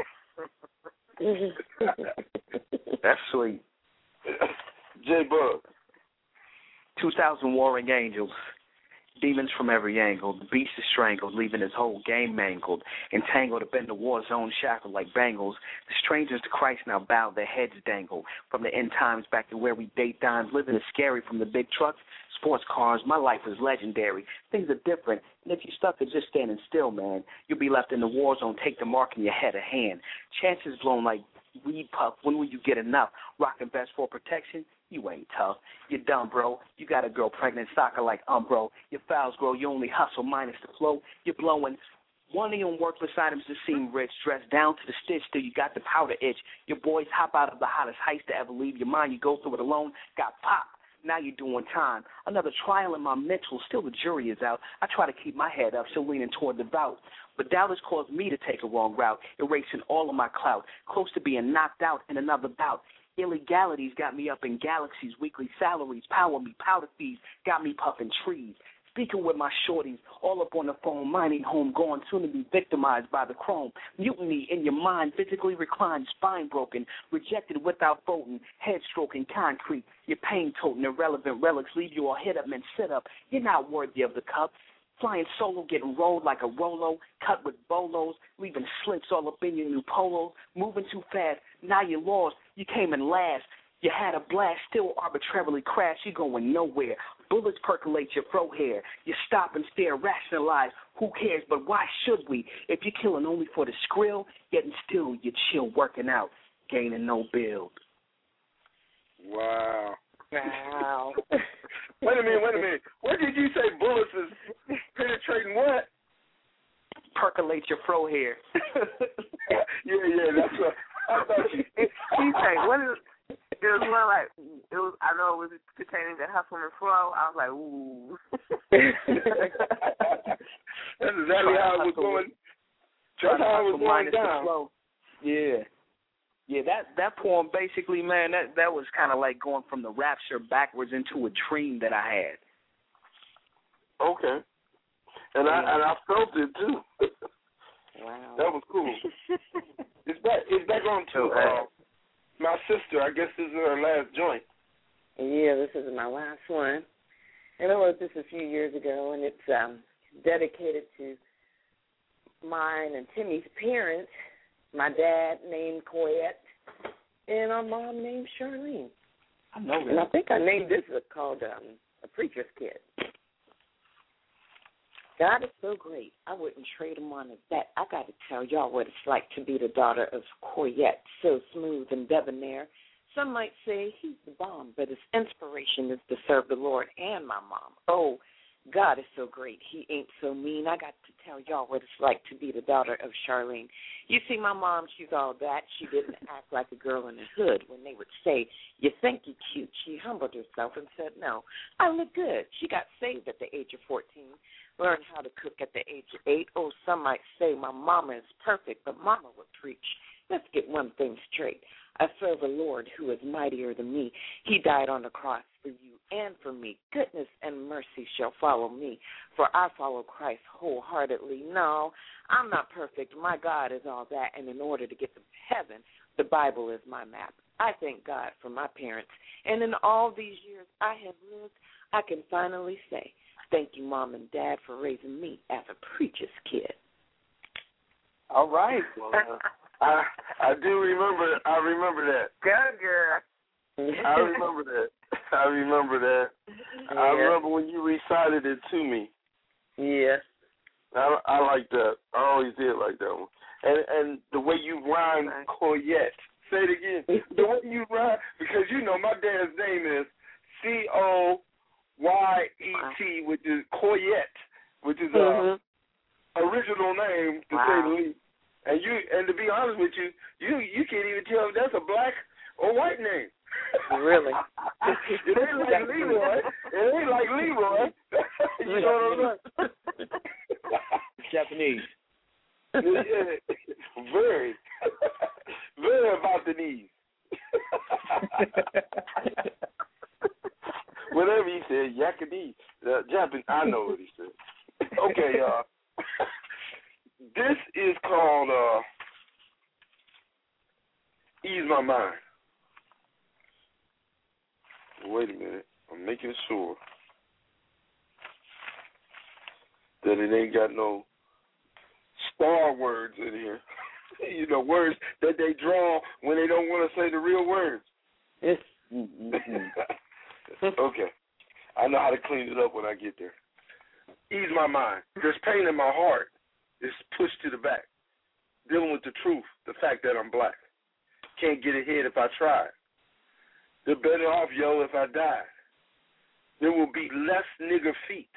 not. That's sweet. J-Bug. two thousand warring angels, demons from every angle. The beast is strangled, leaving his whole game mangled, entangled up in the war zone, shackled like bangles. The strangers to Christ now bow, their heads dangle. From the end times back to where we date dimes, living is scary from the big trucks, sports cars. My life was legendary. Things are different, and if you're stuck at just standing still, man, you'll be left in the war zone. Take the mark in your head or hand. Chances blown like weed puff. When will you get enough? Rockin' vest for protection? You ain't tough. You're dumb, bro. You got a girl pregnant, soccer like Umbro. Your fouls grow, you only hustle minus the flow. You're blowing one of your worthless items to seem rich. Dressed down to the stitch till you got the powder itch. Your boys hop out of the hottest heist to ever leave your mind. You go through it alone, got popped. Now you're doing time. Another trial in my mental. Still the jury is out. I try to keep my head up, still leaning toward the vote. But doubt has caused me to take a wrong route, erasing all of my clout. Close to being knocked out in another bout. Illegalities got me up in galaxies. Weekly salaries, power me, powder fees, got me puffing trees. Speaking with my shorties, all up on the phone, mining home, gone, soon to be victimized by the chrome. Mutiny in your mind, physically reclined, spine broken, rejected without voting, head stroking concrete. Your pain toting, irrelevant relics leave you all hit up and sit up. You're not worthy of the cup. Flying solo, getting rolled like a Rolo, cut with bolos, leaving slinks all up in your new polos, moving too fast, now you're lost, you came in last, you had a blast, still arbitrarily crashed, you're going nowhere, bullets percolate your fro hair, you stop and stare, rationalize, who cares, but why should we? If you're killing only for the skrill, getting still, you chill, working out, gaining no build. Wow. Wow. Wait a minute, wait a minute. What did you say bullets is penetrating what? Percolate your fro hair. yeah, yeah, that's what I thought you He said, what is it was more like it was I know it was pertaining to hustle and flow. I was like, ooh. That's exactly how it was going. That's how it was going down. Yeah. Yeah, that, that poem basically, man, that, that was kind of like going from the rapture backwards into a dream that I had. Okay. And I and I felt it, too. Wow. That was cool. It's back, it's back on to uh, my sister. I guess this is her last joint. Yeah, this is my last one. And I wrote this a few years ago, and it's um, dedicated to mine and Timmy's parents. My dad named Coyette, and our mom named Charlene. I know that. And I think I named this called um, A Preacher's Kid. God is so great, I wouldn't trade him on a bet. I got to tell y'all what it's like to be the daughter of Coyette, so smooth and debonair. Some might say he's the bomb, but his inspiration is to serve the Lord and my mom. Oh, God is so great. He ain't so mean. I got to tell y'all what it's like to be the daughter of Charlene. You see, my mom, she's all that. She didn't act like a girl in the hood when they would say, you think you're cute. She humbled herself and said, no, I look good. She got saved at the age of fourteen, learned how to cook at the age of eight. Oh, some might say my mama is perfect, but mama would preach. Let's get one thing straight. I serve a Lord who is mightier than me. He died on the cross for you and for me. Goodness and mercy shall follow me, for I follow Christ wholeheartedly. No, I'm not perfect. My God is all that, and in order to get to heaven, the Bible is my map. I thank God for my parents, and in all these years I have lived, I can finally say, thank you, Mom and Dad, for raising me as a preacher's kid. All right. Well, uh, I I do remember. I remember that. Good girl. I remember that. I remember that. Yeah. I remember when you recited it to me. Yeah. I, I like that. I always did like that one. And and the way you rhyme Coyette. Say it again. The way you rhyme, because you know my dad's name is C O Y E T, which is Coyette, which is a mm-hmm. original name to wow. say the least. And you and to be honest with you, you you can't even tell if that's a black or white name. Really? It ain't like Leroy. It ain't like Leroy. You know what I'm saying? Japanese. Yeah, very, very about the knees. Whatever he said, Yakadee. Uh, Japanese. I know what he said. Okay, y'all. Uh, this is called uh, Ease My Mind. Wait a minute. I'm making sure that it ain't got no star words in here. You know, words that they draw when they don't want to say the real words. Okay. I know how to clean it up when I get there. Ease my mind. There's pain in my heart. It's pushed to the back. Dealing with the truth, the fact that I'm black. Can't get ahead if I try. They're better off, yo, if I die. There will be less nigger feet.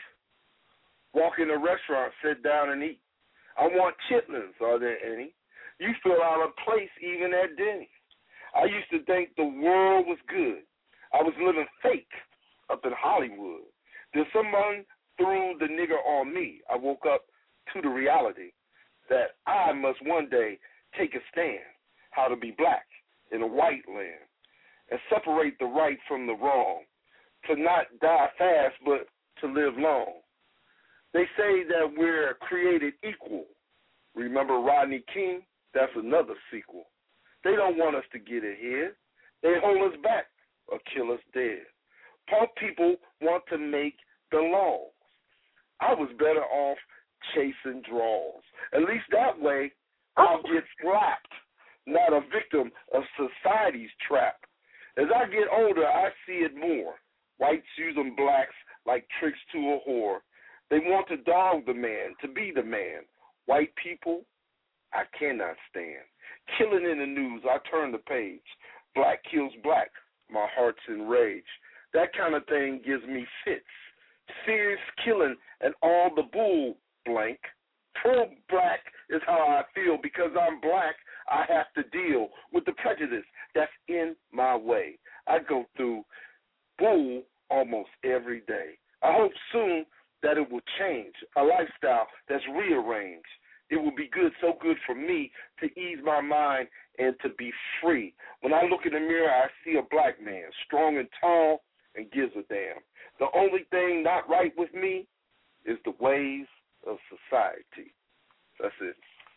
Walk in a restaurant, sit down and eat. I want chitlins, are there any? You feel out of place even at Denny's. I used to think the world was good. I was living fake up in Hollywood. Then someone threw the nigger on me. I woke up to the reality that I must one day take a stand, how to be black in a white land, and separate the right from the wrong, to not die fast but to live long. They say that we're created equal. Remember Rodney King? That's another sequel. They don't want us to get ahead. They hold us back or kill us dead. Punk people want to make the laws. I was better off chasing draws. At least that way I'll get slapped, not a victim of society's trap. As I get older, I see it more. Whites using blacks like tricks to a whore. They want to dog the man, to be the man. White people, I cannot stand. Killing in the news, I turn the page. Black kills black, my heart's in rage. That kind of thing gives me fits. Serious killing and all the bull blank. Pro-black is how I feel. Because I'm black, I have to deal with the prejudice that's in my way. I go through bull almost every day. I hope soon that it will change, a lifestyle that's rearranged. It will be good, so good for me to ease my mind and to be free. When I look in the mirror, I see a black man, strong and tall and gives a damn. The only thing not right with me is the ways of society. That's it.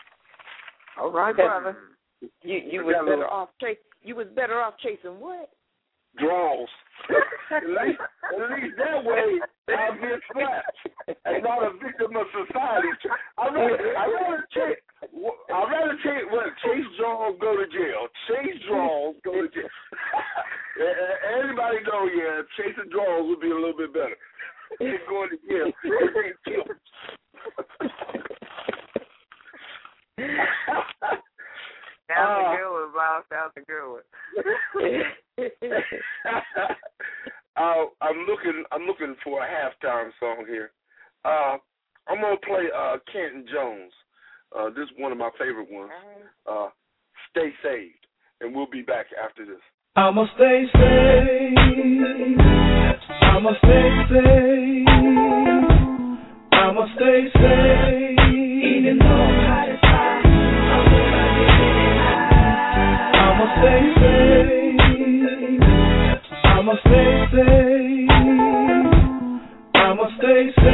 All right, brother. You you was better off chase. You was better off chasing what? Draws. at, least, at least that way I'll get slapped and not a victim of society. I rather I rather chase I rather chase what chase draws go to jail. Chase draws go to jail. Everybody know, yeah, chasing draws would be a little bit better than going to jail and being killed. Sounds a good one, Bob. Sounds a good one. uh, I'm looking. I'm looking for a halftime song here. Uh, I'm gonna play uh, Canton Jones. Uh, this is one of my favorite ones. Uh, Stay Saved, and we'll be back after this. I'ma stay safe. I'ma stay safe. I'ma stay safe. Even though I'm hot as fire, I'm gonna get it high. I'ma stay safe. I'ma stay safe.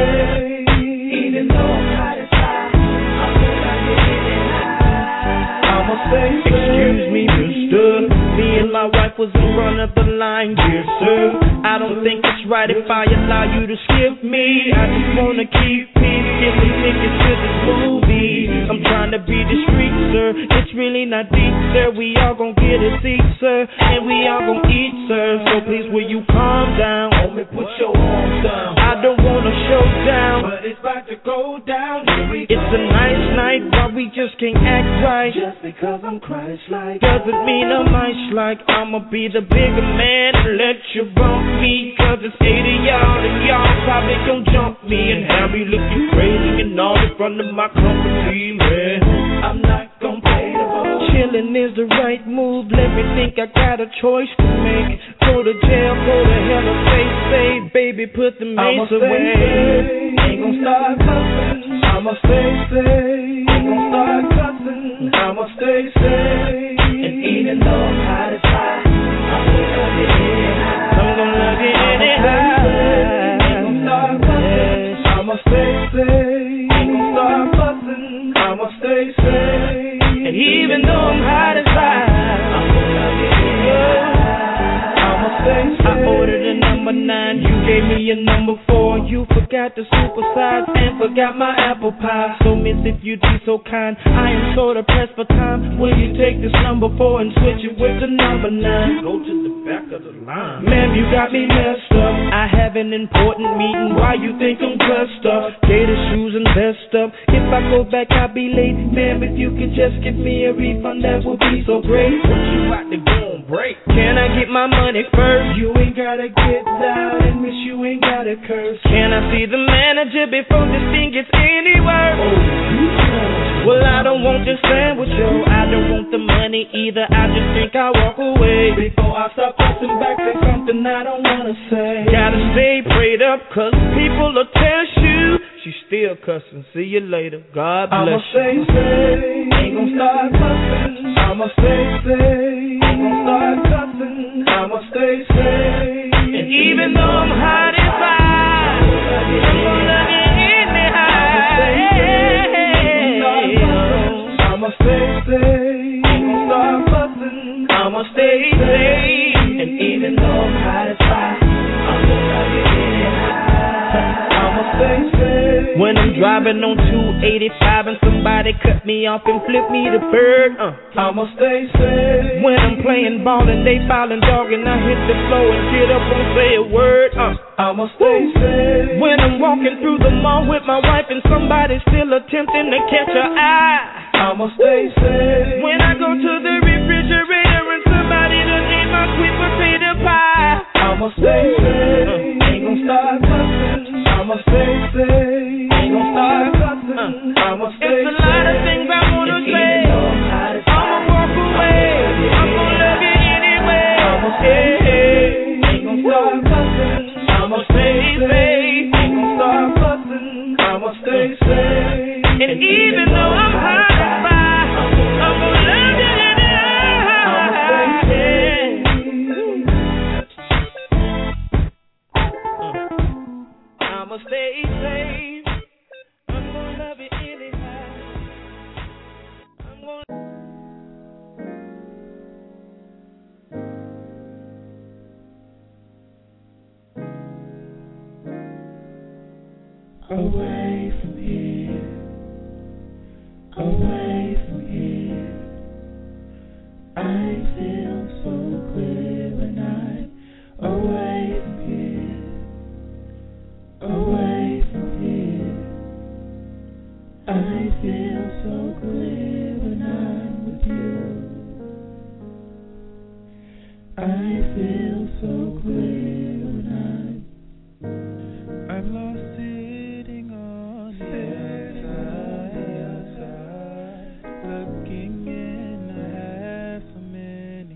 say, even though I'm hot as high, I'm gonna get it high. I'ma stay safe. Excuse me, mister. Me and my wife was in front of the line, dear sir. I don't think it's right if I allow you to skip me. I just wanna keep peace, give me tickets to this movie. I'm trying to be discreet, sir. It's really not deep, sir. We all gon' get a seat, sir, and we all gon' eat, sir. So please, will you calm down? Homie, put your arms down. I don't wanna show down, but it's about to go down. Here we go. It's a nice night, but we just can't act right. Just because I'm Christ-like doesn't mean I'm nice-like. I'ma be the bigger man and let you bump me, cause it's eight of y'all and y'all probably gon' jump me and have me looking crazy and all in front of my company, man. I'm not gon' play the ball. Chillin' is the right move. Let me think I got a choice to make. Go to jail, go to hell or stay safe. Baby, put the mace away. Safe. Ain't gon' start cussing. I'ma stay safe. Ain't gon' start cussing. I'ma stay safe. And even though I'm hot as high, I'm gonna love you anyhow. I'm gonna love you anyhow. Ain't gon' start cussing. I'ma stay safe. Ain't gon' start fussing. I'ma stay safe. And even though I'm hot as high, I'm gonna love you anyhow. I'ma stay safe. I ordered a number nine, you gave me a number four. You forgot the supersize and forgot my apple pie. So miss, if you'd be so kind, I am so depressed for time. Will you take this number four and switch it with the number nine? Go to the back of the line. Ma'am, you got me messed up. I have an important meeting. Why you think I'm dressed up? Gator shoes and vest up. If I go back, I'll be late. Ma'am, if you could just give me a refund, that would be so great. What you out to go on break? Can I get my money first? You ain't gotta get down and miss, you ain't gotta curse. Can I see the manager before this thing gets any worse? Oh, well, I don't want this sandwich, yo. I don't want the money either. I just think I'll walk away before I start fussing back to something I don't wanna say. Gotta stay prayed up, cause people will test you. She's still cussing. See you later. God bless I'ma you. I'ma stay safe. Ain't gon' start cussing. I'ma stay safe. Ain't gon' start cussing. I'ma stay safe. And even though I'm hot and fire, I'm gonna love you anyhow. I'ma stay safe. Ain't gon' start fussing. I'ma stay safe. And even though I'm hot as fire, I'm gonna love you anyhow. I'ma stay safe. When I'm driving on two eighty-five and somebody cut me off and flip me the bird, uh, I'ma stay safe. When I'm playing ball and they fouling dog and I hit the floor and get up and say a word, uh, I'ma stay safe. When I'm walking through the mall with my wife and somebody's still attempting to catch her eye, I'ma stay safe. When I go to the refrigerator and somebody done ate my sweet potato pie, I'ma stay safe. Uh, ain't gon' start cussing. I'ma stay safe. Ain't gon' start cussing. Uh, I'ma stay safe. It's a lot of things I wanna and say. I'ma walk away. I'm gonna love you anyway. I'ma stay safe. Ain't gon' start cussing. I'ma stay safe. Ain't gon' start fussing. I'ma stay safe. And even though I'm hot as fire, I'm gonna love you anyhow. I'ma stay safe. I'ma stay safe. I'm gonna love you anyhow. I'm gonna. Away from here, away from here. I feel so clear when I'm away from here, away from here. I feel so clear when I'm with you. I feel so clear when I'm. I'm lost sitting on the outside, looking in a half a minute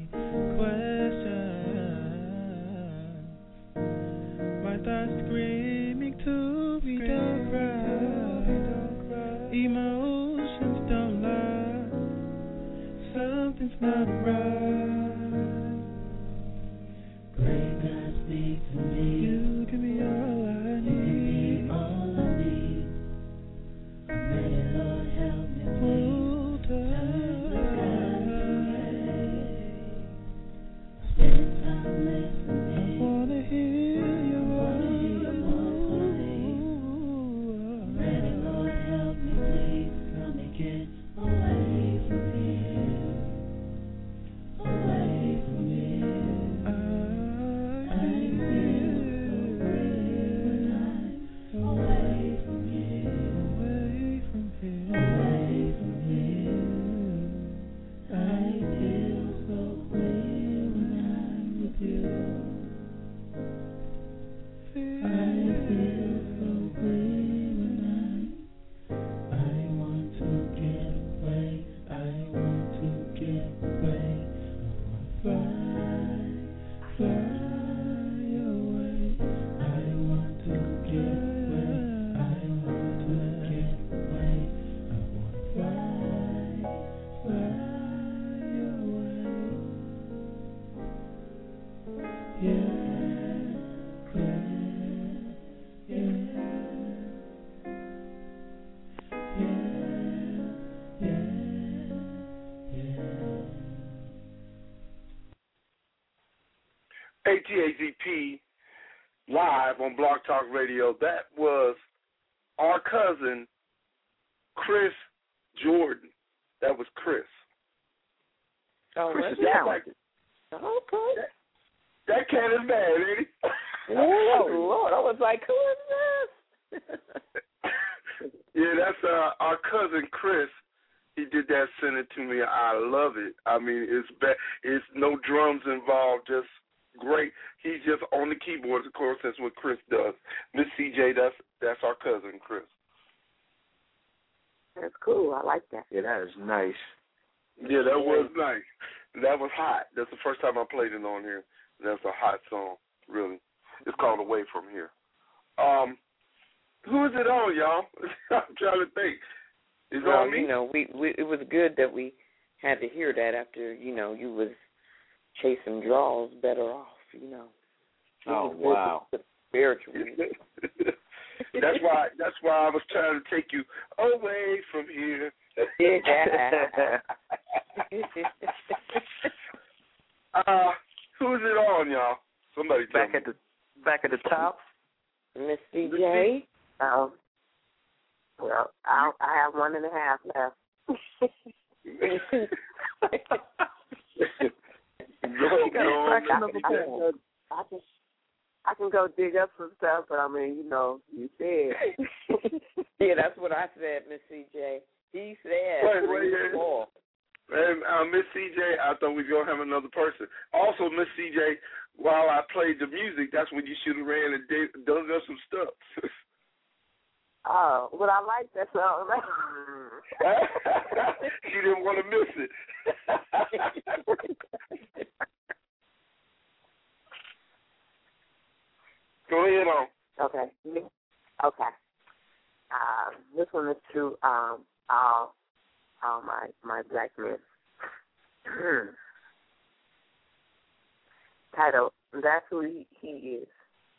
live on Blog Talk Radio. That was our cousin, Chris Jordan. That was Chris. Oh, Chris is that like, okay. That, that cat is bad, ain't he? Oh, Lord. I was like, who is this? Yeah, that's uh, our cousin Chris. He did that, sent it to me. I love it. I mean, it's ba- it's no drums involved, just great. He's just on the keyboards, of course. That's what Chris does. Miss C J, that's that's our cousin Chris. That's cool. I like that. Yeah, that is nice. Yeah, that was nice. That was hot. That's the first time I played it on here. That's a hot song, really. It's called Away From Here. Um, who is it on, y'all? I'm trying to think. Is it well, on me? you know, we, we it was good that we had to hear that after, you know, you was chasing draws better off, you know. It Oh, was wow. good, spiritual. That's why that's why I was trying to take you away from here. Yeah. uh, who's it on, y'all? Somebody tell Back me. at the back at the top. Miss C J. Oh, well, I I have one and a half left. You got a fraction of a poem. I can I can go dig up some stuff, but I mean, you know, you said. Yeah, that's what I said, Miss C J. He said Wait, three wait, to wait. four. And uh, Miss C J, I thought we were going to have another person. Also, Miss C J, while I played the music, that's when you should have ran and did, done up some stuff. Oh, well, I like that song. She didn't want to miss it. Go ahead on. Okay. Okay. Um, this one is to um, all, all my, my black men. Title, That's Who he, he Is.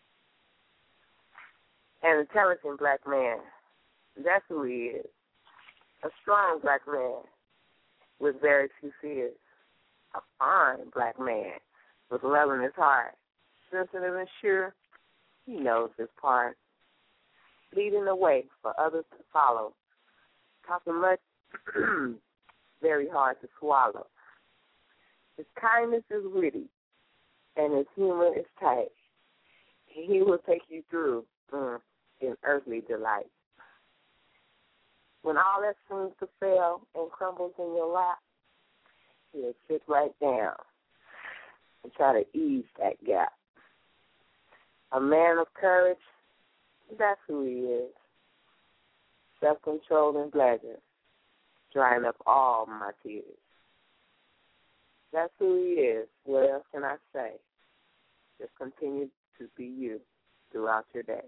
An intelligent black man. That's who he is. A strong black man with very few fears. A fine black man with love in his heart. Sensitive and sure, he knows his part. Leading the way for others to follow. Talking much, very hard to swallow. His kindness is witty, and his humor is tight. He will take you through mm, in earthly delight. When all that seems to fail and crumbles in your lap, he'll sit right down and try to ease that gap. A man of courage, that's who he is. Self-control and pleasure, drying up all my tears. That's who he is. What else can I say? Just continue to be you throughout your day.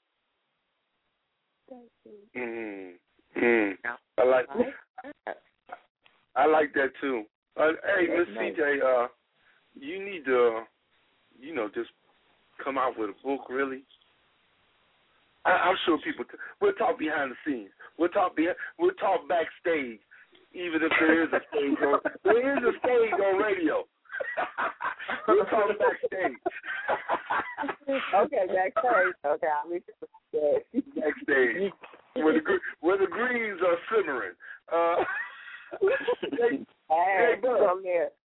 Thank you. Mm. Mm. I like that. I like that too. Uh, hey, Miss C J, uh, you need to, uh, you know, just come out with a book, really. I, I'm sure people. T- we'll talk behind the scenes. We'll talk behind. We'll talk backstage, even if there is a stage on. There is a stage on radio. We'll talk backstage. Okay, backstage. Okay, I'll meet you backstage. Backstage, where the where the greens are simmering. Uh, J, J Bug.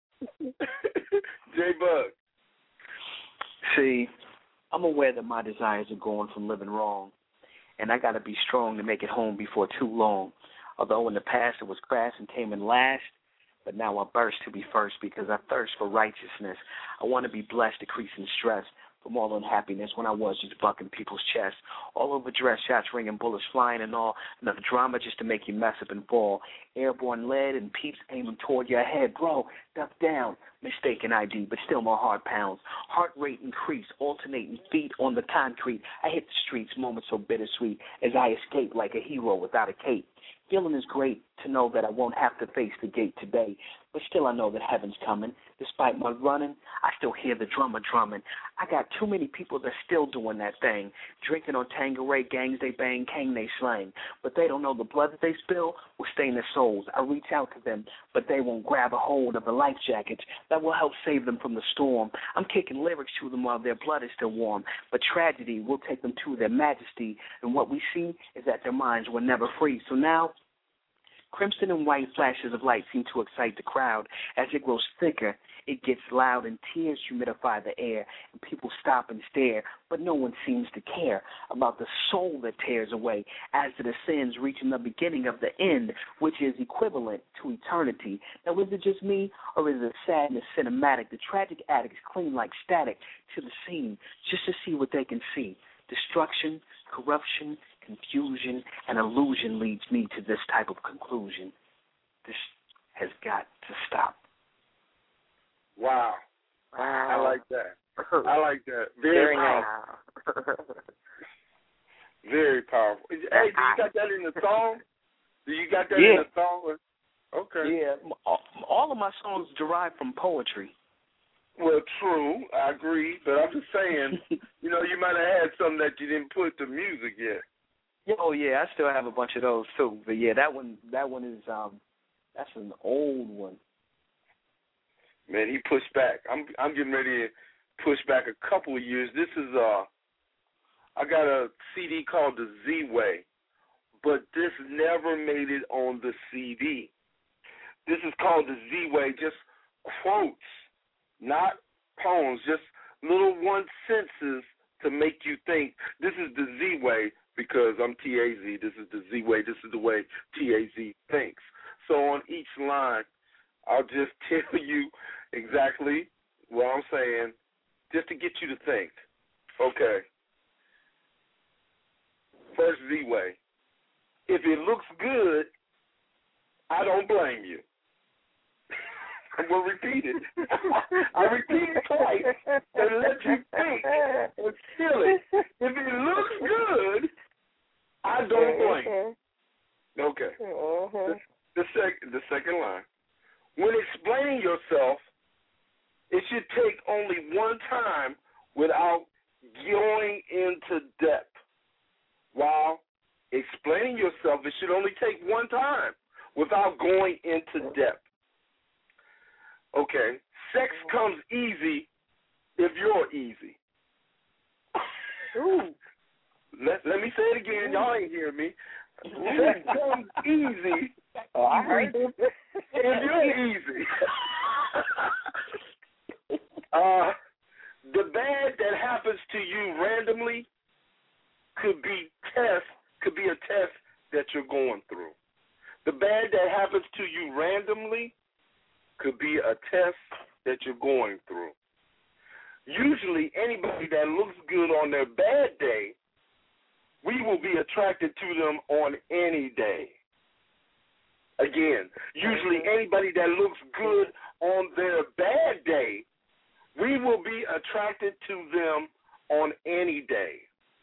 J Bug. See, I'm aware that my desires are gone from living wrong, and I got to be strong to make it home before too long. Although in the past it was crass and came in last, but now I burst to be first because I thirst for righteousness. I want to be blessed, decreasing stress from all unhappiness when I was just bucking people's chests. All over dress shots ringing, bullets flying and all. Enough drama just to make you mess up and fall. Airborne lead and peeps aiming toward your head. Bro, duck down. Mistaken I D, but still my heart pounds. Heart rate increase, alternating feet on the concrete. I hit the streets, moments so bittersweet as I escape like a hero without a cape. Feeling is great, to know that I won't have to face the gate today. But still I know that heaven's coming. Despite my running, I still hear the drummer drumming. I got too many people that's still doing that thing, drinking on Tanqueray, gangs they bang, cane they slang. But they don't know the blood that they spill will stain their souls. I reach out to them, but they won't grab a hold of the life jackets that will help save them from the storm. I'm kicking lyrics to them while their blood is still warm. But tragedy will take them to their majesty, and what we see is that their minds were never free. So now, crimson and white flashes of light seem to excite the crowd. As it grows thicker, it gets loud, and tears humidify the air, and people stop and stare, but no one seems to care about the soul that tears away as it ascends, reaching the beginning of the end, which is equivalent to eternity. Now, is it just me, or is it sadness cinematic? The tragic addicts cling like static to the scene just to see what they can see. Destruction, corruption, confusion, and illusion leads me to this type of conclusion. This has got to stop. Wow. Wow. I like that. I like that. Very, Very powerful. nice. Very powerful. Hey, do you got that in the song? Do you got that yeah. in the song? Okay. Yeah. All of my songs derive from poetry. Well, true. I agree. But I'm just saying, you know, you might have had some that you didn't put to music yet. Oh yeah, I still have a bunch of those too. But yeah, that one, that one is, um, that's an old one. Man, he pushed back. I'm, I'm getting ready to push back a couple of years. This is uh, I got a C D called the Z-Way, but this never made it on the C D. This is called the Z-Way, just quotes, not poems, just little one sentences to make you think. This is the Z-Way. Because I'm T A Z, this is the Z-Way, this is the way T A Z thinks. So on each line, I'll just tell you exactly what I'm saying, just to get you to think. Okay. First Z-Way. If it looks good, I don't blame you. I'm going to repeat it. I repeat it twice and let you think and feel it. If it looks good, I don't blame. Okay. The, the, sec, the second line. When explaining yourself, it should take only one time without going into depth. While explaining yourself, it should only take one time without going into depth. Okay. Sex comes easy if you're easy. Ooh. Let, let me say it again. Y'all ain't hearing me. Sex comes easy. Oh, I heard it. If you're easy. uh, the bad that happens to you randomly could be test, could be a test that you're going through. The bad that happens to you randomly could be a test that you're going through. Usually, anybody that looks good on their bad day, we will be attracted to them on any day. Again, usually anybody that looks good on their bad day, we will be attracted to them on any day.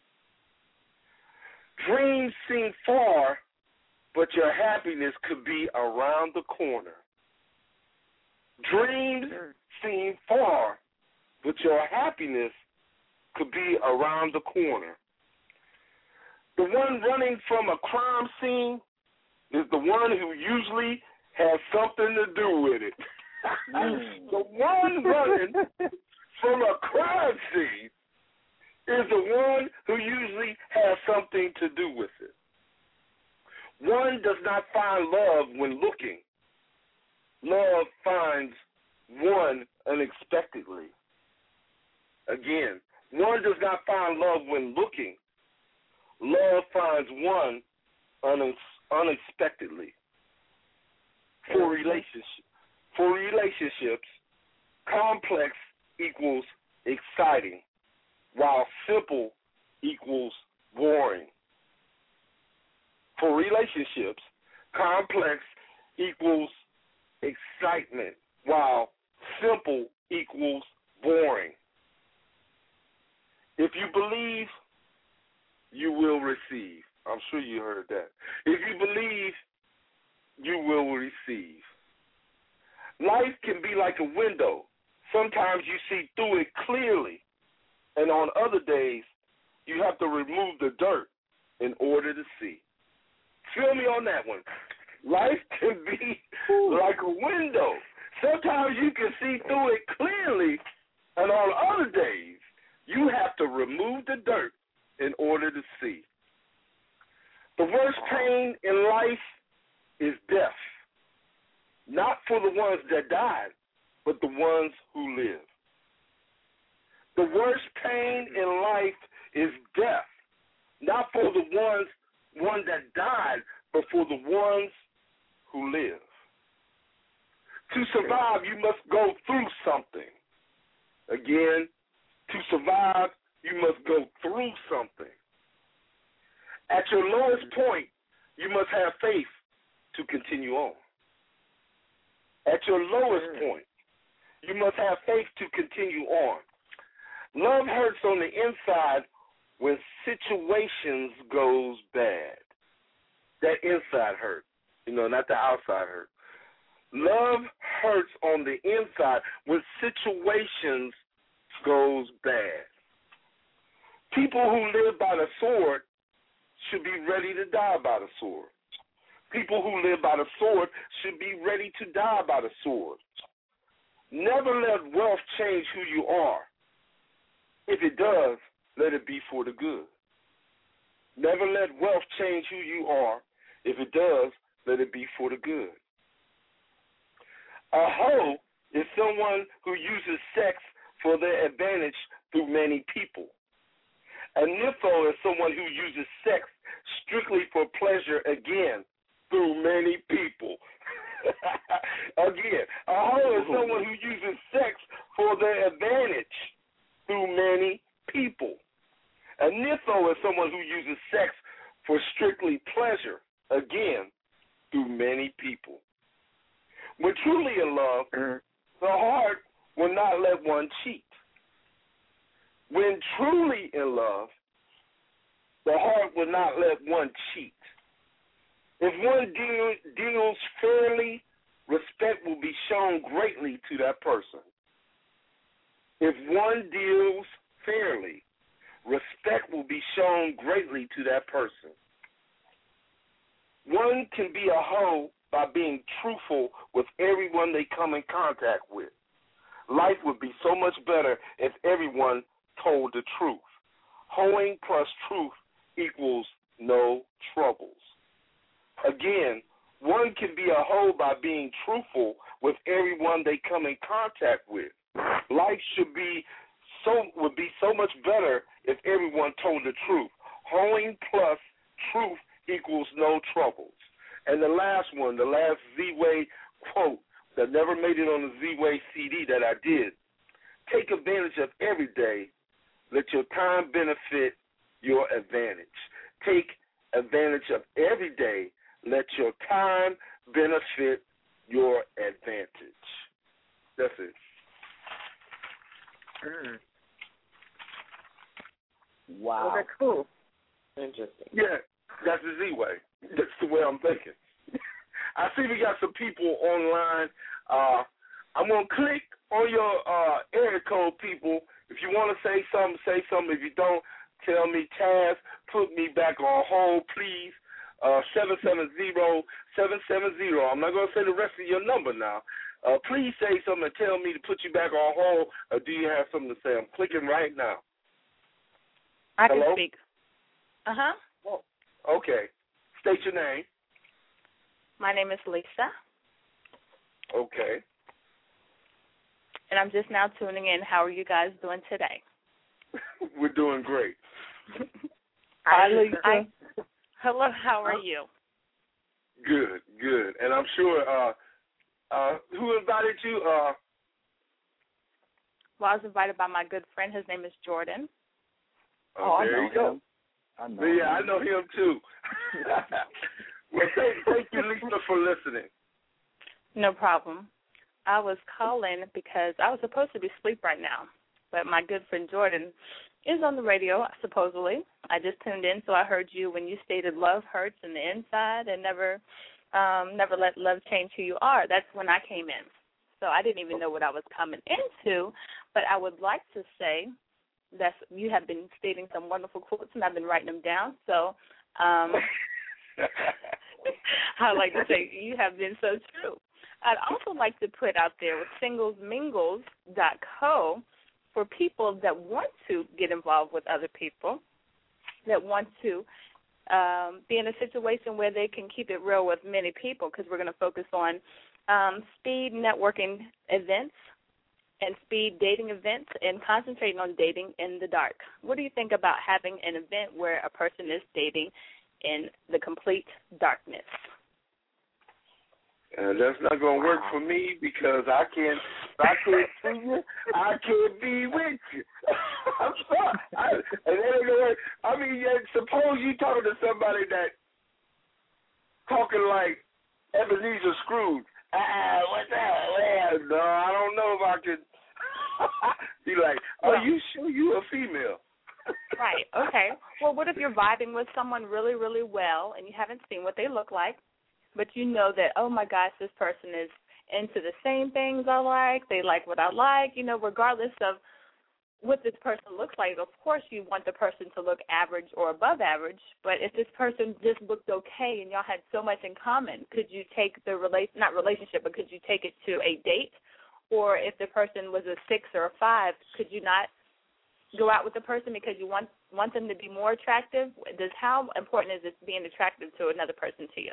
Dreams seem far, but your happiness could be around the corner. Dreams seem far, but your happiness could be around the corner. The one running from a crime scene is the one who usually has something to do with it. The one running from a crime scene is the one who usually has something to do with it. One does not find love when looking. Love finds one unexpectedly. Again, one does not find love when looking. Love finds one unex- unexpectedly. For relationship, for relationships, complex equals exciting, while simple equals boring. For relationships, complex equals excitement, while simple equals boring. If you believe, you will receive. I'm sure you heard that. If you believe, you will receive. Life can be like a window. Sometimes you see through it clearly, and on other days, you have to remove the dirt in order to see. Feel me on that one. Life can be like a window. Sometimes you can see through it clearly, and on other days, you have to remove the dirt in order to see. The worst pain in life is death, not for the ones that died, but the ones who live. The worst pain in life is death, not for the ones one that died, but for the ones who live. To survive, you must go through something. Again, to survive, you must go through something. At your lowest point, you must have faith to continue on. At your lowest point, you must have faith to continue on. Love hurts on the inside when situations goes bad. That inside hurt, you know, not the outside hurt. Love hurts on the inside when situations goes bad. People who live by the sword should be ready to die by the sword. People who live by the sword should be ready to die by the sword. Never let wealth change who you are. If it does, let it be for the good. Never let wealth change who you are. If it does, let it be for the good. A hoe is someone who uses sex for their advantage through many people. A nympho is someone who uses sex strictly for pleasure, again, through many people. Again, a hoe is someone who uses sex for their advantage through many people. A nympho is someone who uses sex for strictly pleasure, again, through many people. When truly in love, the heart will not let one cheat. When truly in love, the heart will not let one cheat. If one deal, deals fairly, respect will be shown greatly to that person. If one deals fairly, respect will be shown greatly to that person. One can be a hoe by being truthful with everyone they come in contact with. Life would be so much better if everyone told the truth. Hoeing plus truth equals no troubles. Again, one can be a hoe by being truthful with everyone they come in contact with. Life should be so would be so much better if everyone told the truth. Hoeing plus truth equals no troubles. And the last one, the last Z-Way quote that never made it on the Z-Way C D that I did. Take advantage of every day. Let your time benefit your advantage. Take advantage of every day. Let your time benefit your advantage. That's it. Mm. Wow. Well, that's cool. Interesting. Yeah, that's the Z-Way. That's the way I'm thinking. I see we got some people online. Uh, I'm going to click on your uh, area code, people. If you want to say something, say something. If you don't, tell me, Taz, put me back on hold, please. Uh, seven seven zero, seven seven zero. I'm not going to say the rest of your number now. Uh, please say something and tell me to put you back on hold, or do you have something to say? I'm clicking right now. I Hello? can speak. Uh-huh. Oh, okay. State your name. My name is Lisa. Okay. And I'm just now tuning in. How are you guys doing today? We're doing great. Hi, Lisa. I, hello, how are you? Good, good. And I'm sure, uh, uh, who invited you? Uh, well, I was invited by my good friend. His name is Jordan. Oh, there you go. I know yeah, him. I know him too. Well, thank, thank you, Lisa, for listening. No problem. I was calling because I was supposed to be asleep right now, but my good friend Jordan is on the radio, supposedly. I just tuned in, so I heard you when you stated love hurts in the inside and never um, Never Let Love Change Who You Are. That's when I came in. So I didn't even know what I was coming into, but I would like to say that you have been stating some wonderful quotes, and I've been writing them down. So um, I like to say you have been so true. I'd also like to put out there with singles mingles dot co for people that want to get involved with other people, that want to um, be in a situation where they can keep it real with many people, because we're going to focus on um, speed networking events and speed dating events and concentrating on dating in the dark. What do you think about having an event where a person is dating in the complete darkness? Uh, that's not going to work for me because I can't, I can't see you. I can't be with you. I'm sorry. I, and that ain't gonna work. I mean, yeah, suppose you talking to somebody that talking like Ebenezer Scrooge. Ah, what's that? Well, no, I don't know if I could. Be like, are you sure you a female? Right. Okay. Well, what if you're vibing with someone really, really well and you haven't seen what they look like, but you know that, oh, my gosh, this person is into the same things I like. They like what I like. You know, regardless of what this person looks like, of course you want the person to look average or above average. But if this person just looked okay and y'all had so much in common, could you take the relation, not relationship, but could you take it to a date? Or if the person was a six or a five, could you not go out with the person because you want want them to be more attractive? Does how important is it being attractive to another person to you?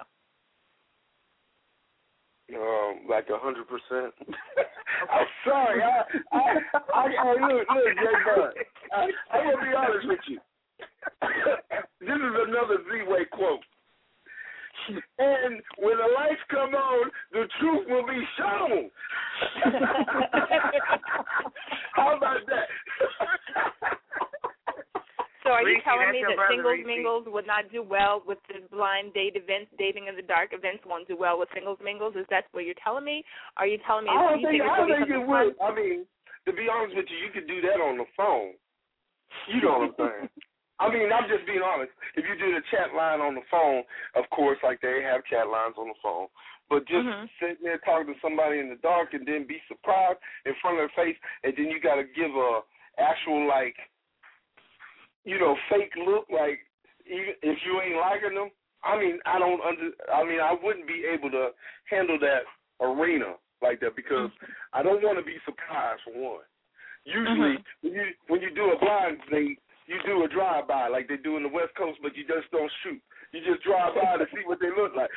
Um, like a hundred percent. I'm sorry. I, I, I, I look, look, Jay Bud. I, I'm gonna be honest with you. This is another Z-Way quote. And when the lights come on, the truth will be shown. How about that? So are you Reese, telling that's me your that brother, singles Reese. mingles would not do well with the blind date events, dating in the dark events won't do well with singles mingles? Is that what you're telling me? Are you telling me I don't you think, think I don't think it something would. fun? I mean, to be honest with you, you could do that on the phone. You know what I'm saying? I mean, I'm just being honest. If you do the chat line on the phone, of course, like they have chat lines on the phone. But just mm-hmm. sitting there talking to somebody in the dark and then be surprised in front of their face, and then you got to give a actual, like, you know, fake look, like, even if you ain't liking them. I mean, I don't under. I mean, I wouldn't be able to handle that arena like that because mm-hmm. I don't want to be surprised for one. Usually, mm-hmm. when you when you do a blind date, you do a drive-by like they do in the West Coast, but you just don't shoot. You just drive by to see what they look like.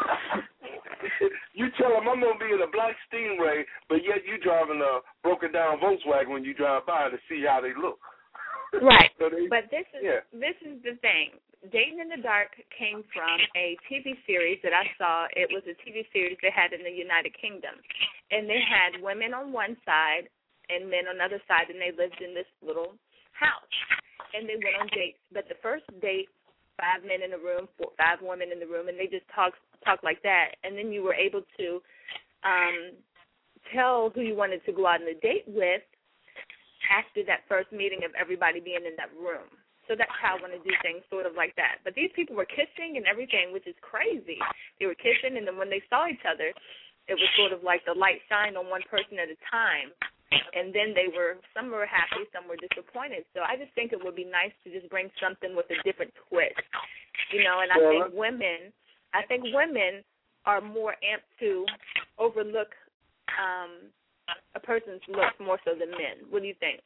You tell them I'm going to be in a black Stingray, but yet you driving a broken-down Volkswagen when you drive by to see how they look. Right. So they, but this is yeah. this is the thing. Dating in the Dark came from a T V series that I saw. It was a T V series they had in the United Kingdom. And they had women on one side and men on the other side, and they lived in this little house. And they went on dates. But the first date, five men in the room, four, five women in the room, and they just talked talk like that. And then you were able to um, tell who you wanted to go out on a date with after that first meeting of everybody being in that room. So that's how I want to do things sort of like that. But these people were kissing and everything, which is crazy. They were kissing, and then when they saw each other, it was sort of like the light shined on one person at a time. And then they were, some were happy, some were disappointed. So I just think it would be nice to just bring something with a different twist. You know, and I think women, I think women are more amped to overlook um, a person's looks more so than men. What do you think?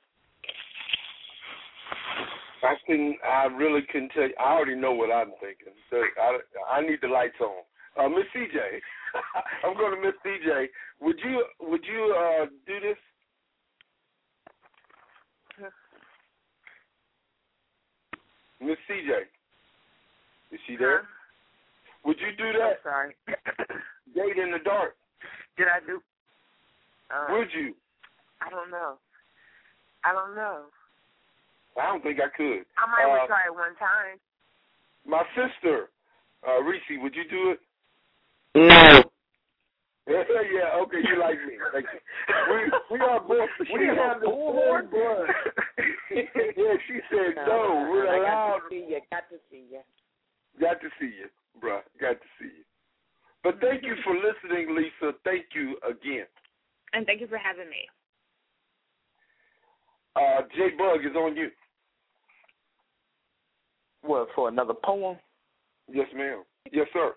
I can. I really can tell you. I already know what I'm thinking. So I, I need the lights on. Uh, Miss C J, I'm going to Miss C J. Would you Would you uh, do this? Miss C J, is she there? Huh? Would you do that? I'm sorry. Date in the dark. Did I do? Uh, Would you? I don't know. I don't know. I don't think I could. I might uh, try it one time. My sister, uh, Reese, would you do it? No. Yeah, yeah, okay, you like me. Like, we we are both. We have the same blood. Yeah, she said no. no we're I allowed. Got to see you. Got to see you. Got to see you, bruh. Got to see you. But for listening, Lisa. Thank you again. And thank you for having me. Uh, J Bug is on you. What, for another poem? Yes, ma'am. Yes, sir.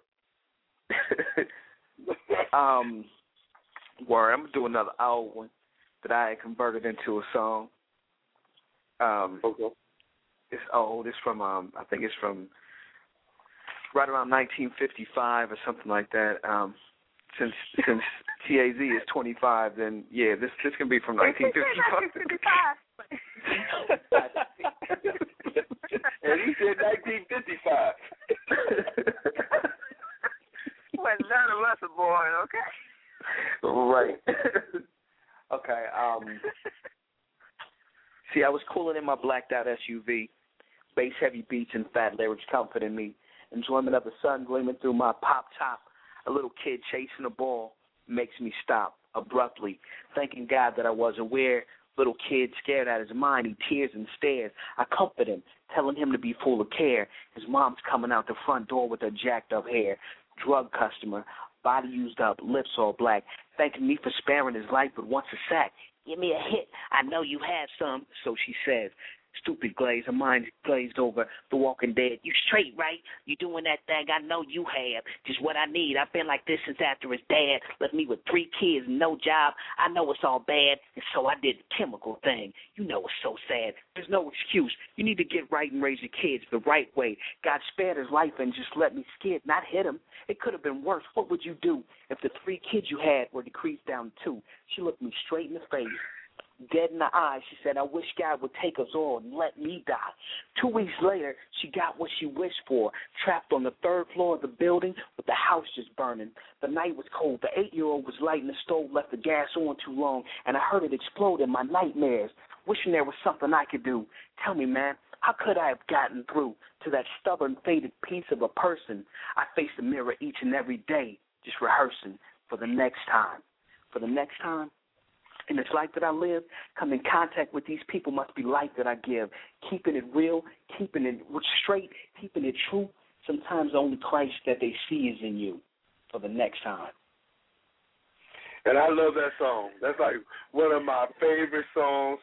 um, word, I'm going to do another old one that I had converted into a song. Um, okay. It's old. It's from, um, I think it's from right around nineteen fifty-five or something like that. Um, since since T A Z is twenty-five, then, yeah, this this can be from nineteen fifty-five. And he said nineteen fifty-five. Well, none of us are born, okay? Right. Okay. Um, see, I was cooling in my blacked out S U V, bass heavy beats and fat lyrics comforting me, enjoyment of the sun gleaming through my pop top. A little kid chasing a ball makes me stop abruptly, thanking God that I was aware. Little kid scared out of his mind, he tears and stares. I comfort him, telling him to be full of care. His mom's coming out the front door with her jacked up hair. Drug customer, body used up, lips all black, thanking me for sparing his life but wants a sack. Give me a hit, I know you have some, so she says. Stupid glaze, her mind glazed over. The Walking Dead. You straight, right? You doing that thing I know you have. Just what I need. I've been like this since after his dad left me with three kids and no job. I know it's all bad, and so I did the chemical thing. You know it's so sad. There's no excuse. You need to get right and raise your kids the right way. God spared his life and just let me skid, not hit him. It could have been worse. What would you do if the three kids you had were decreased down to two? She looked me straight in the face. Dead in the eyes, she said, I wish God would take us all and let me die. Two weeks later, she got what she wished for, trapped on the third floor of the building with the house just burning. The night was cold. The eight-year-old was lighting the stove, left the gas on too long, and I heard it explode in my nightmares, wishing there was something I could do. Tell me, man, how could I have gotten through to that stubborn, faded piece of a person? I face the mirror each and every day, just rehearsing for the next time. For the next time? In this life that I live, come in contact with these people must be life that I give. Keeping it real, keeping it straight, keeping it true. Sometimes the only Christ that they see is in you. For the next time. And I love that song. That's like one of my favorite songs.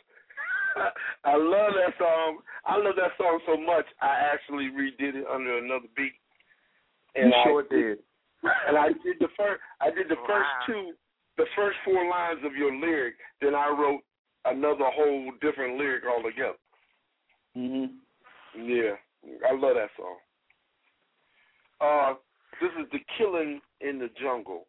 I love that song. I love that song so much, I actually redid it under another beat. And you sure I, did. And I did the first. I did the Wow. first two. The first four lines of your lyric, then I wrote another whole different lyric altogether. Mhm. Yeah, I love that song. Uh, this is The Killing in the Jungle.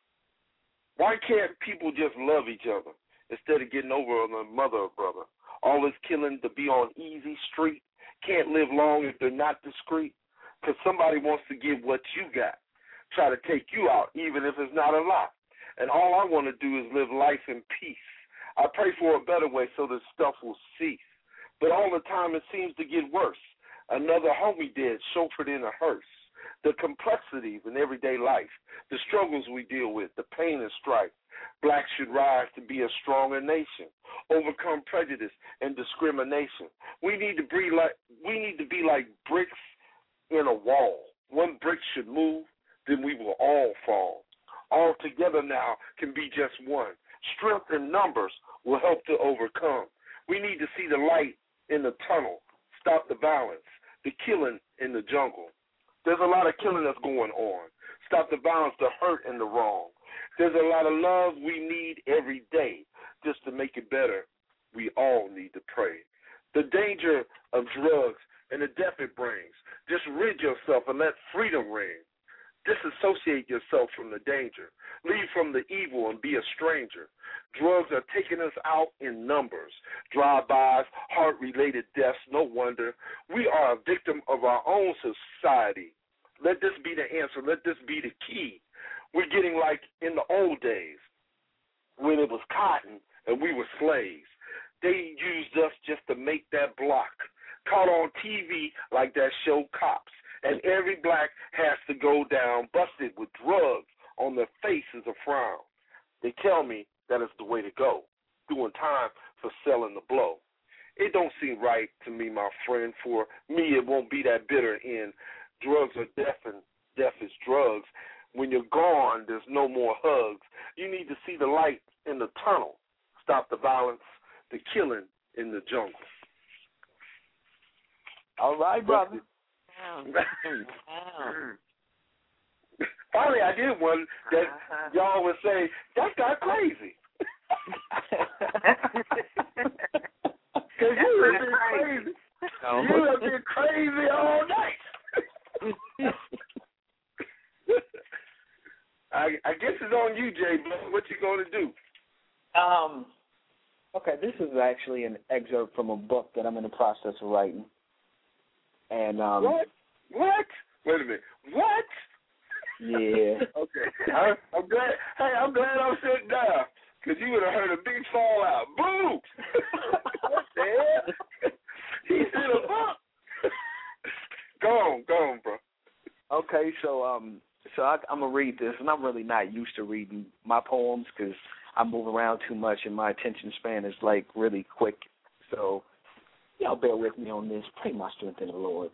Why can't people just love each other instead of getting over on their mother or brother? All this killing to be on easy street, can't live long if they're not discreet, because somebody wants to get what you got, try to take you out, even if it's not a lot. And all I want to do is live life in peace. I pray for a better way so this stuff will cease. But all the time it seems to get worse. Another homie dead, chauffeured in a hearse. The complexities in everyday life, the struggles we deal with, the pain and strife. Blacks should rise to be a stronger nation, overcome prejudice and discrimination. We need to be like we need to be like bricks in a wall. One brick should move, then we will all fall. All together now can be just one. Strength in numbers will help to overcome. We need to see the light in the tunnel, stop the violence, the killing in the jungle. There's a lot of killing that's going on. Stop the violence, the hurt, and the wrong. There's a lot of love we need every day. Just to make it better, we all need to pray. The danger of drugs and the death it brings. Just rid yourself and let freedom reign. Disassociate yourself from the danger. Leave from the evil and be a stranger. Drugs are taking us out in numbers. Drive-bys, heart-related deaths, no wonder. We are a victim of our own society. Let this be the answer. Let this be the key. We're getting like in the old days when it was cotton and we were slaves. They used us just to make that block. Caught on T V like that show Cops. And every black has to go down busted with drugs on their face is a frown. They tell me that it's the way to go, doing time for selling the blow. It don't seem right to me, my friend. For me, it won't be that bitter end. Drugs are death, and death is drugs. When you're gone, there's no more hugs. You need to see the light in the tunnel. Stop the violence, the killing in the jungle. All right, brother. Wow. Wow. Finally, I did one that y'all would say, that got crazy. Because you have been crazy. No. You have been crazy all night. I, I guess it's on you, Jay. What you going to do? Um. Okay, this is actually an excerpt from a book that I'm in the process of writing. And um. What? What? Wait a minute. What? Yeah. Okay. I, I'm glad. Hey, I'm glad I'm sitting down because you would have heard a big fallout. Boom. What the hell? He said a book. Go on, go on, bro. Okay, so um, so I, I'm gonna read this, and I'm really not used to reading my poems because I move around too much, and my attention span is like really quick. So y'all bear with me on this. Pray my strength in the Lord.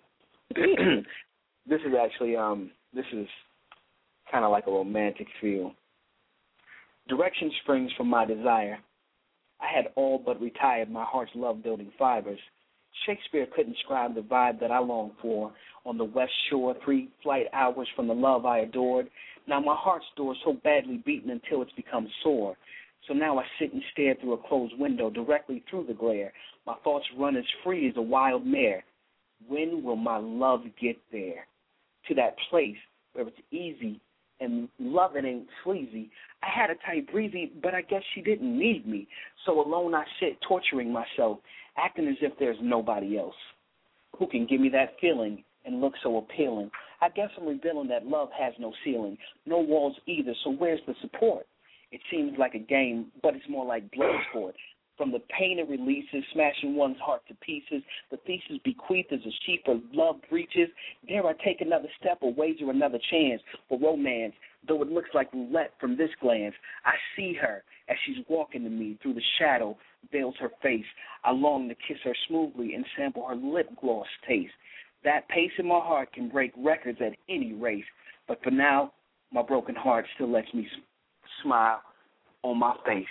This is actually um, this is kind of like a romantic feel. Direction springs from my desire. I had all but retired my heart's love-building fibers. Shakespeare couldn't describe the vibe that I longed for on the West Shore, three flight hours from the love I adored. Now my heart's door is so badly beaten until it's become sore. So now I sit and stare through a closed window directly through the glare. My thoughts run as free as a wild mare. When will my love get there? To that place where it's easy and loving ain't sleazy. I had a tight breezy, but I guess she didn't need me. So alone I sit, torturing myself, acting as if there's nobody else who can give me that feeling and look so appealing. I guess I'm revealing that love has no ceiling, no walls either, so where's the support? It seems like a game, but it's more like blood sport. From the pain it releases, smashing one's heart to pieces, the thesis bequeathed as a sheep of love breaches. Dare I take another step or wager another chance for romance? Though it looks like roulette from this glance, I see her as she's walking to me through the shadow, veils her face. I long to kiss her smoothly and sample her lip gloss taste. That pace in my heart can break records at any race, but for now, my broken heart still lets me smile on my face.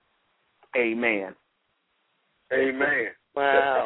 Amen. Amen. Wow.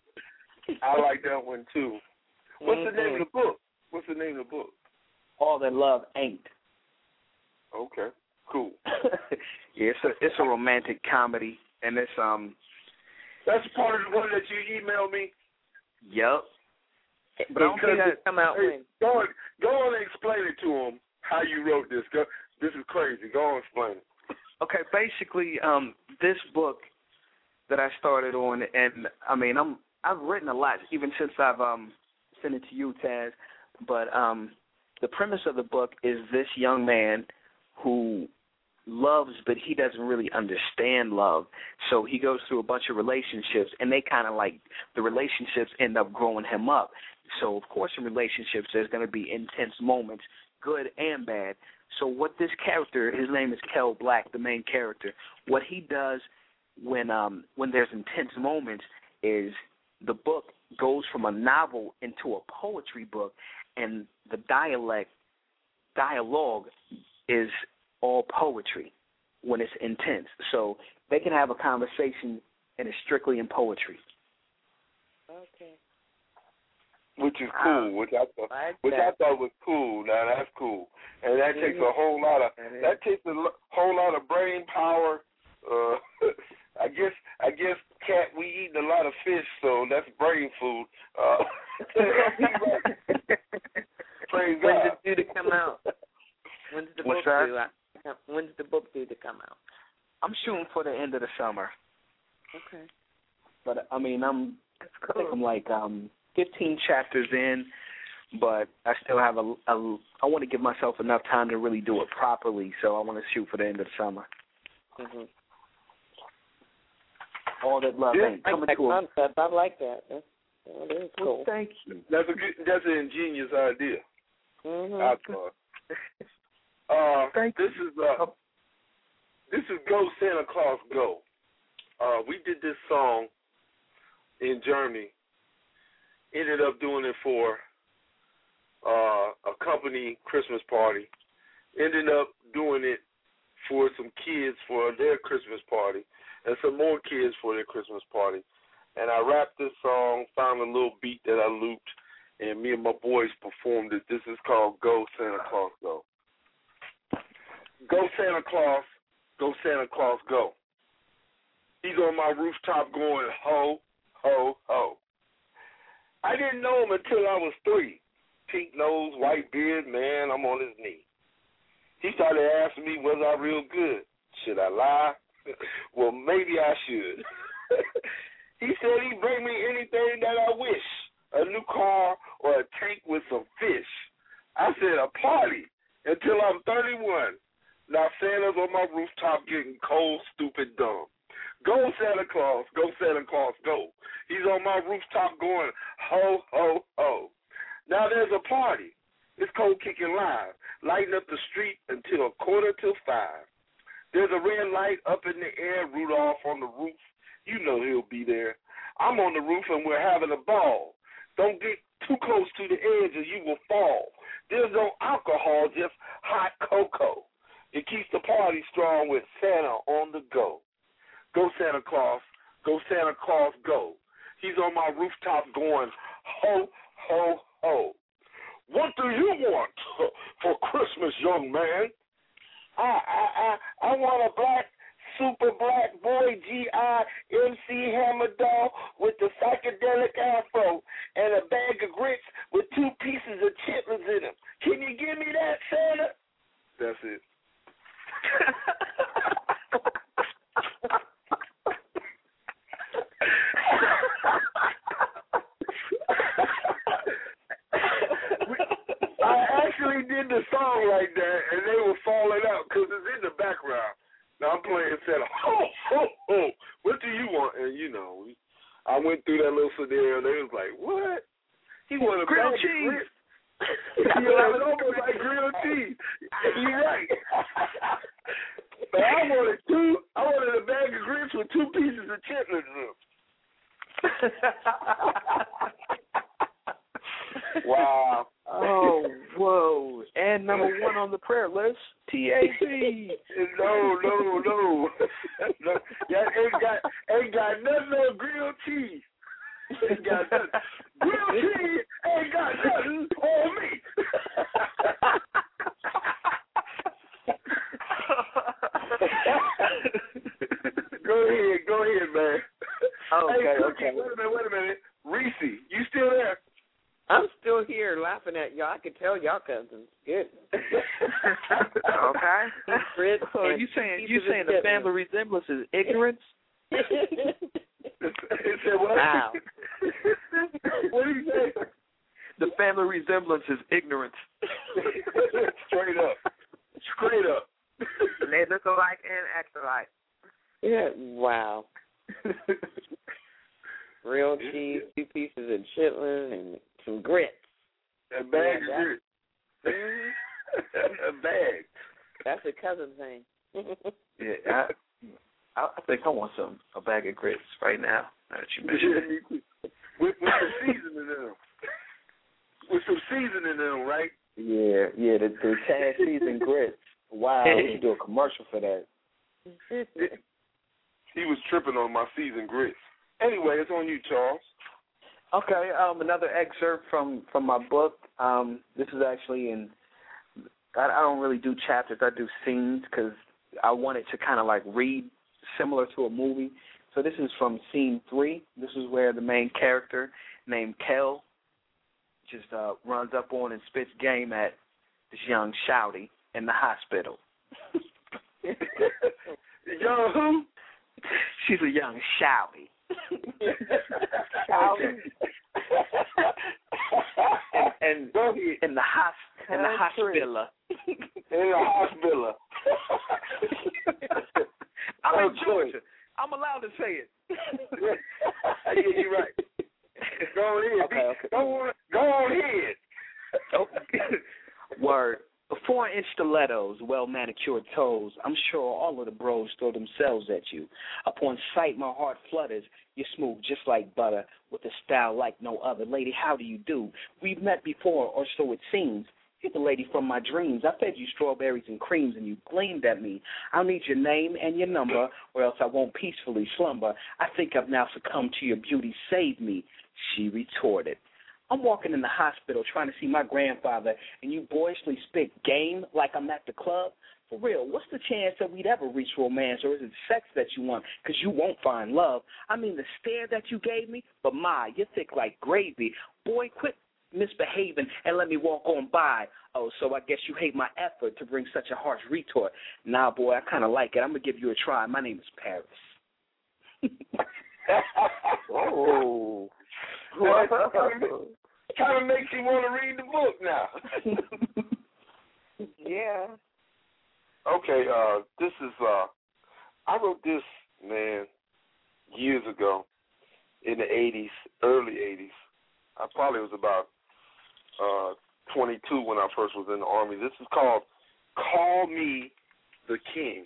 I like that one too. What's mm-hmm. the name of the book? What's the name of the book? All That Love Ain't. Okay. Cool. Yeah, it's a it's a romantic comedy, and it's um. That's part of the one that you emailed me. Yep. But I don't think that come out hey, when. Go on, go on and explain it to him how you wrote this. Go, this is crazy. Go on and explain it. Okay, basically, um, this book that I started on, and I mean, I'm I've written a lot even since I've um sent it to you, Taz. But um, the premise of the book is this young man who loves, but he doesn't really understand love. So he goes through a bunch of relationships, and they kind of like the relationships end up growing him up. So of course, in relationships, there's going to be intense moments, good and bad. So what this character, his name is Kel Black, the main character, what he does when um, when there's intense moments is the book goes from a novel into a poetry book, and the dialect, dialogue is all poetry when it's intense. So they can have a conversation and it's strictly in poetry. Okay. Which is cool, which I thought, like which that. I thought was cool. Now that's cool, and that Mm-hmm. takes a whole lot of that takes a lo- whole lot of brain power. Uh, I guess I guess cat we eating a lot of fish, so that's brain food. Uh, praise When's God. it due to come out? When's the What's book that? due? out? When's the book due to come out? I'm shooting for the end of the summer, Okay. but I mean I'm That's I think cool. I'm like um, fifteen chapters in, but I still have a, a I want to give myself enough time to really do it properly. So I want to shoot for the end of the summer. Mm-hmm. All That Love Yeah, Ain't I coming like to a that concept. I like that. That's, that is cool. Thank you. That's a good, that's an ingenious idea. Mm-hmm. I thought. Uh, Thank this is uh, this is Go Santa Claus Go. Uh, we did this song in Germany. Ended up doing it for uh, a company Christmas party, ended up doing it for some kids for their Christmas party and some more kids for their Christmas party. And I rapped this song, found a little beat that I looped, and me and my boys performed it. This is called Go Santa Claus Go. Go Santa Claus, go Santa Claus go. He's on my rooftop going ho, ho, ho. I didn't know him until I was three. Pink nose, white beard, man, I'm on his knee. He started asking me, was I real good? Should I lie? Well, maybe I should. He said he'd bring me anything that I wish, a new car or a tank with some fish. I said a party until I'm thirty-one. Now Santa's on my rooftop getting cold, stupid, dumb. Go Santa Claus, go Santa Claus, go. He's on my rooftop going ho, ho, ho. Now there's a party. It's Cold Kicking Live, lighting up the street until a quarter till five. There's a red light up in the air, Rudolph on the roof. You know he'll be there. I'm on the roof and we're having a ball. Don't get too close to the edge or you will fall. There's no alcohol, just hot cocoa. It keeps the party strong with Santa on the go. Go Santa Claus, go Santa Claus, go. He's on my rooftop going ho, ho, ho. What do you want for Christmas, young man? I I I, I want a black, super black boy G I M C Hammer doll with the psychedelic afro and a bag of grits with two pieces of chitlins in them. Can you give me that, Santa? That's it. I actually did the song like that, and they were falling out because it's in the background. Now I'm playing Santa. Ho, ho, ho. What do you want? And, you know, we, I went through that little scenario, and they was like, what? He wanted a grilled bag cheese. Of grits. Yeah, it almost like grilled cheese. You're right. But I wanted two. I wanted a bag of grits with two pieces of chitlins in them. Wow. Oh, whoa. And number one on the prayer list, T A C. No, no, no. no. That ain't got, ain't got nothing on grilled cheese. Ain't got nothing. Grilled cheese ain't got nothing on me. Go ahead, go ahead, man. Okay, hey, Cookie, okay. Wait a minute, wait a minute. Reese, you still there? I'm still here laughing at y'all. I can tell y'all cousins. Good. Okay. Fritz So and you saying Keith you is saying the different. family resemblance is ignorance? It said what? Wow. What did you say? The family resemblance is ignorance. Straight up. Straight up. They look alike and act alike. Yeah. Wow. Real cheese, two pieces of chitlin, and some grits. A bag Yeah, of grits. A bag. That's a cousin thing. Yeah, I, I think I want some a bag of grits right now. Now that you mentioned it. with, with some seasoning in them. With some seasoning in them, right? Yeah, yeah, the, the Tad seasoned grits. Wow, we should do a commercial for that. He was tripping on my seasoned grits. Anyway, it's on you, Charles. Okay, um, another excerpt from, from my book. Um, this is actually in, I, I don't really do chapters, I do scenes because I wanted to kind of like read similar to a movie. So this is from scene three. This is where the main character named Kel just uh, runs up on and spits game at this young Shouty in the hospital. Young who? She's a young Shouty. Okay. and, and in the hos- in the hospital. In the hospital. I'm in Okay. Georgia. I'm allowed to say it. Yeah, you're right. Go ahead. Okay, okay. Go on, go on ahead. Okay. Word. Four-inch stilettos, well-manicured toes. I'm sure all of the bros throw themselves at you. Upon sight, my heart flutters. You're smooth just like butter, with a style like no other. Lady, how do you do? We've met before, or so it seems. You're the lady from my dreams. I fed you strawberries and creams, and you gleamed at me. I'll need your name and your number, or else I won't peacefully slumber. I think I've now succumbed to your beauty. Save me, she retorted. I'm walking in the hospital trying to see my grandfather, and you boyishly spit game like I'm at the club? For real, what's the chance that we'd ever reach romance, or is it sex that you want? Because you won't find love. I mean, the stare that you gave me, but my, you're thick like gravy. Boy, quit misbehaving and let me walk on by. Oh, so I guess you hate my effort to bring such a harsh retort. Nah, boy, I kind of like it. I'm going to give you a try. My name is Paris. Oh. Kind of makes you want to read the book now. Yeah. Okay, uh, this is, uh, I wrote this, man, years ago in the eighties, early eighties. I probably was about uh, twenty-two when I first was in the Army. This is called Call Me the King.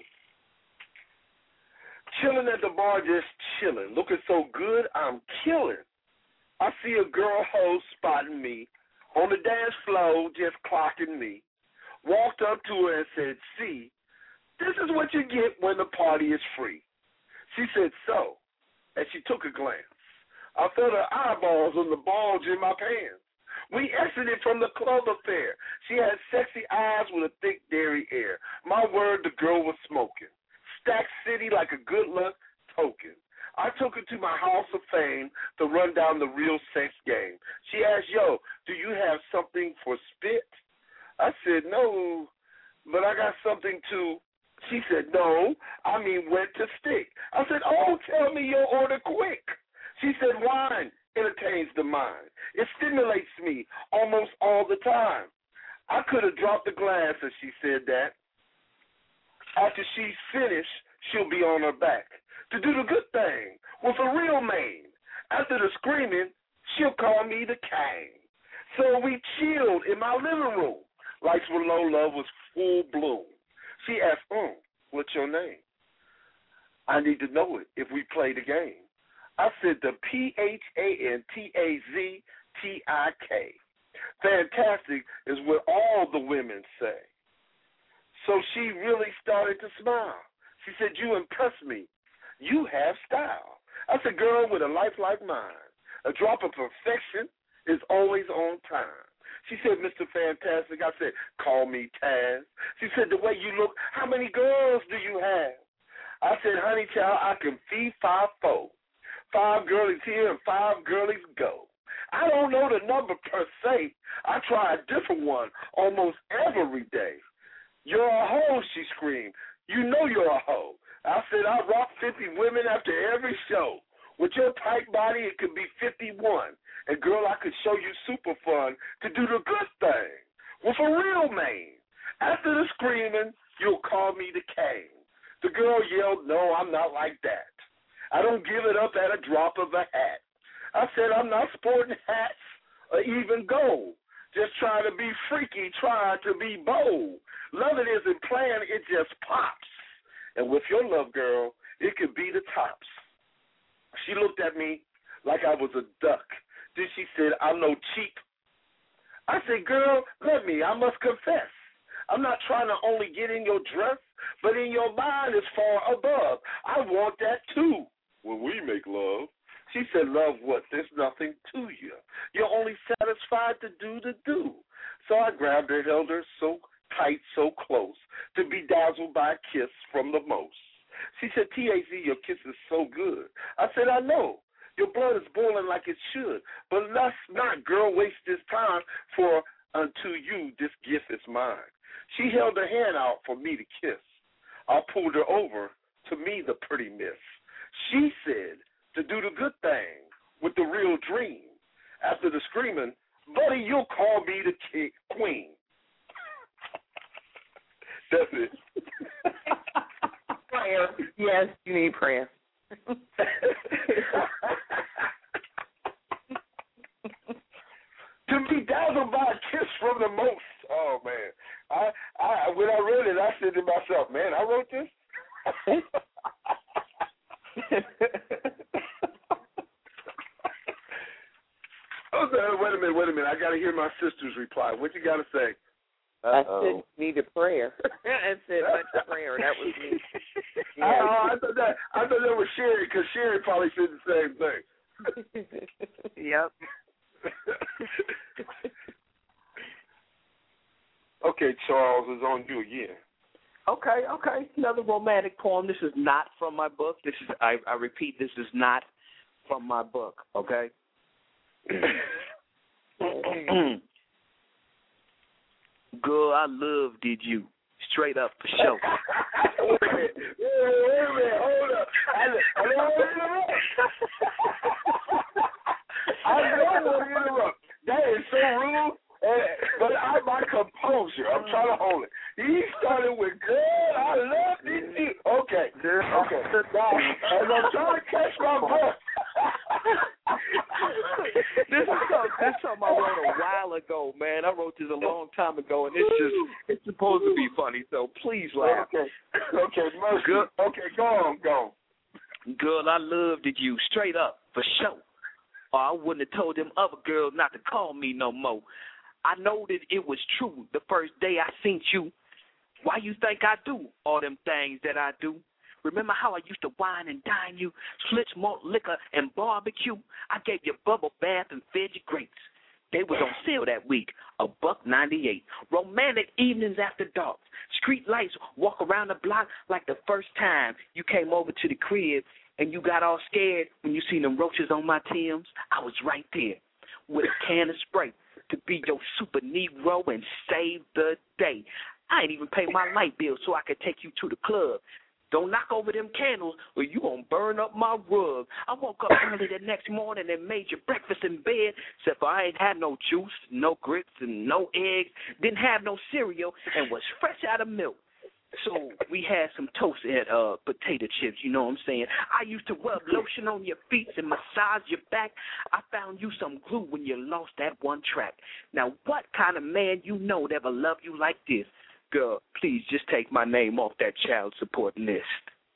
Chilling at the bar, just chilling. Looking so good, I'm killing. I see a girl host spotting me. On the dance floor, just clocking me. Walked up to her and said, see, this is what you get when the party is free. She said, so, and she took a glance. I felt her eyeballs on the bulge in my pants. We exited from the club affair. She had sexy eyes with a thick dairy air. My word, the girl was smoking. Stack City like a good luck token. I took her to my house of fame to run down the real sex game. She asked, yo, do you have something for spit? I said, no, but I got something to. She said, no, I mean wet to stick. I said, oh, tell me your order quick. She said, wine entertains the mind. It stimulates me almost all the time. I could have dropped the glass as she said that. After she's finished, she'll be on her back to do the good thing with a real mane. After the screaming, she'll call me the king. So we chilled in my living room. Lights were low, love was full bloom. She asked, um, what's your name? I need to know it if we play the game. I said the P H A N T A Z T I K. Fantastic is what all the women say. So she really started to smile. She said, you impress me. You have style. I said, girl, with a life like mine, a drop of perfection is always on time. She said, Mister Fantastic. I said, call me Taz. She said, the way you look, how many girls do you have? I said, honey child, I can feed five folk. Five girlies here and five girlies go. I don't know the number per se. I try a different one almost every day. You're a hoe, she screamed. You know you're a hoe. I said, I rock fifty women after every show. With your tight body, it could be fifty-one. And, girl, I could show you super fun to do the good thing with a real mane. After the screaming, you'll call me the king. The girl yelled, no, I'm not like that. I don't give it up at a drop of a hat. I said, I'm not sporting hats or even gold. Just trying to be freaky, trying to be bold. Loving isn't playing, it just pops. And with your love, girl, it could be the tops. She looked at me like I was a duck. Then she said, I'm no cheap. I said, girl, let me, I must confess. I'm not trying to only get in your dress, but in your mind is far above. I want that too when we make love. She said, love what? There's nothing to you. You're only satisfied to do the do. So I grabbed her, held her so tight, so close, to be dazzled by a kiss from the most. She said, T A Z, your kiss is so good. I said, I know. Your blood is boiling like it should. But let's not, girl, waste this time, for unto you this gift is mine. She held her hand out for me to kiss. I pulled her over, to me the pretty miss. She said to do the good thing with the real dream. After the screaming, buddy, you'll call me the king, queen. That's it. Prayer. Yes, you need prayer. To be dazzled by a kiss from the most. Oh man, I, I when I read it, I said to myself, man, I wrote this. I was like, wait a minute, wait a minute. I got to hear my sister's reply. What you got to say? I said needed prayer. I said much prayer. That was me. Yeah. I, I thought that I thought that was Sherry because Sherry probably said the same thing. Yep. Okay, Charles, it's on you again. Okay, okay. Another romantic poem. This is not from my book. This is I, I repeat, this is not from my book, okay? Girl, I love did you. Straight up for sure. Wait a minute. Wait a minute. Hold up. I, I don't want to interrupt. I don't want to interrupt. That is so rude. And, but I my composure. I'm trying to hold it. He started with girl, I love did you. Okay. Okay. Now, as I'm trying to catch my breath. This is something, this is something I wrote a while ago, man. I wrote this a long time ago, and it's just, it's supposed to be funny, so please laugh. Okay, okay, Mercy. Okay, go on, go on. Girl, I loved you, straight up, for sure. Or I wouldn't have told them other girls not to call me no more. I know that it was true the first day I seen you. Why you think I do all them things that I do? Remember how I used to wine and dine you, switch malt liquor and barbecue? I gave you bubble bath and fed you grapes. They was on sale that week, a buck ninety-eight. Romantic evenings after dark. Street lights walk around the block like the first time you came over to the crib and you got all scared when you seen them roaches on my Timbs. I was right there with a can of spray to be your super Negro and save the day. I ain't even pay my light bill so I could take you to the club. Don't knock over them candles or you gonna burn up my rug. I woke up early the next morning and made your breakfast in bed, except for I ain't had no juice, no grits, and no eggs, didn't have no cereal, and was fresh out of milk. So we had some toast and uh, potato chips, you know what I'm saying? I used to rub lotion on your feet and massage your back. I found you some glue when you lost that one track. Now, what kind of man you know that will love you like this? Girl, please just take my name off that child support list.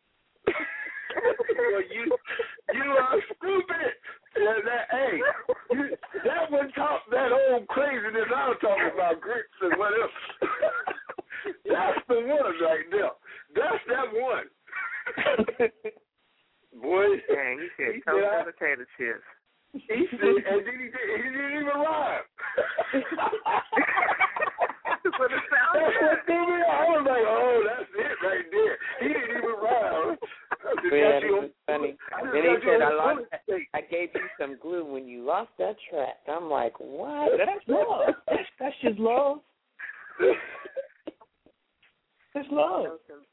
Well, you, you are stupid. Yeah, that, hey, you, that one top that old craziness I was talking about, grits and whatever. That's the one right there. That's that one. Boy. Dang, he said he toast and potato chips. He said, and then he, did, he didn't even rhyme. But it sounds that's what threw me off. I was like, oh, that's it right there. He didn't even rhyme. Man, it was funny. Then he said, I, lost, I gave you some glue when you lost that track. I'm like, what? That's love. That's, that's just love. That's love.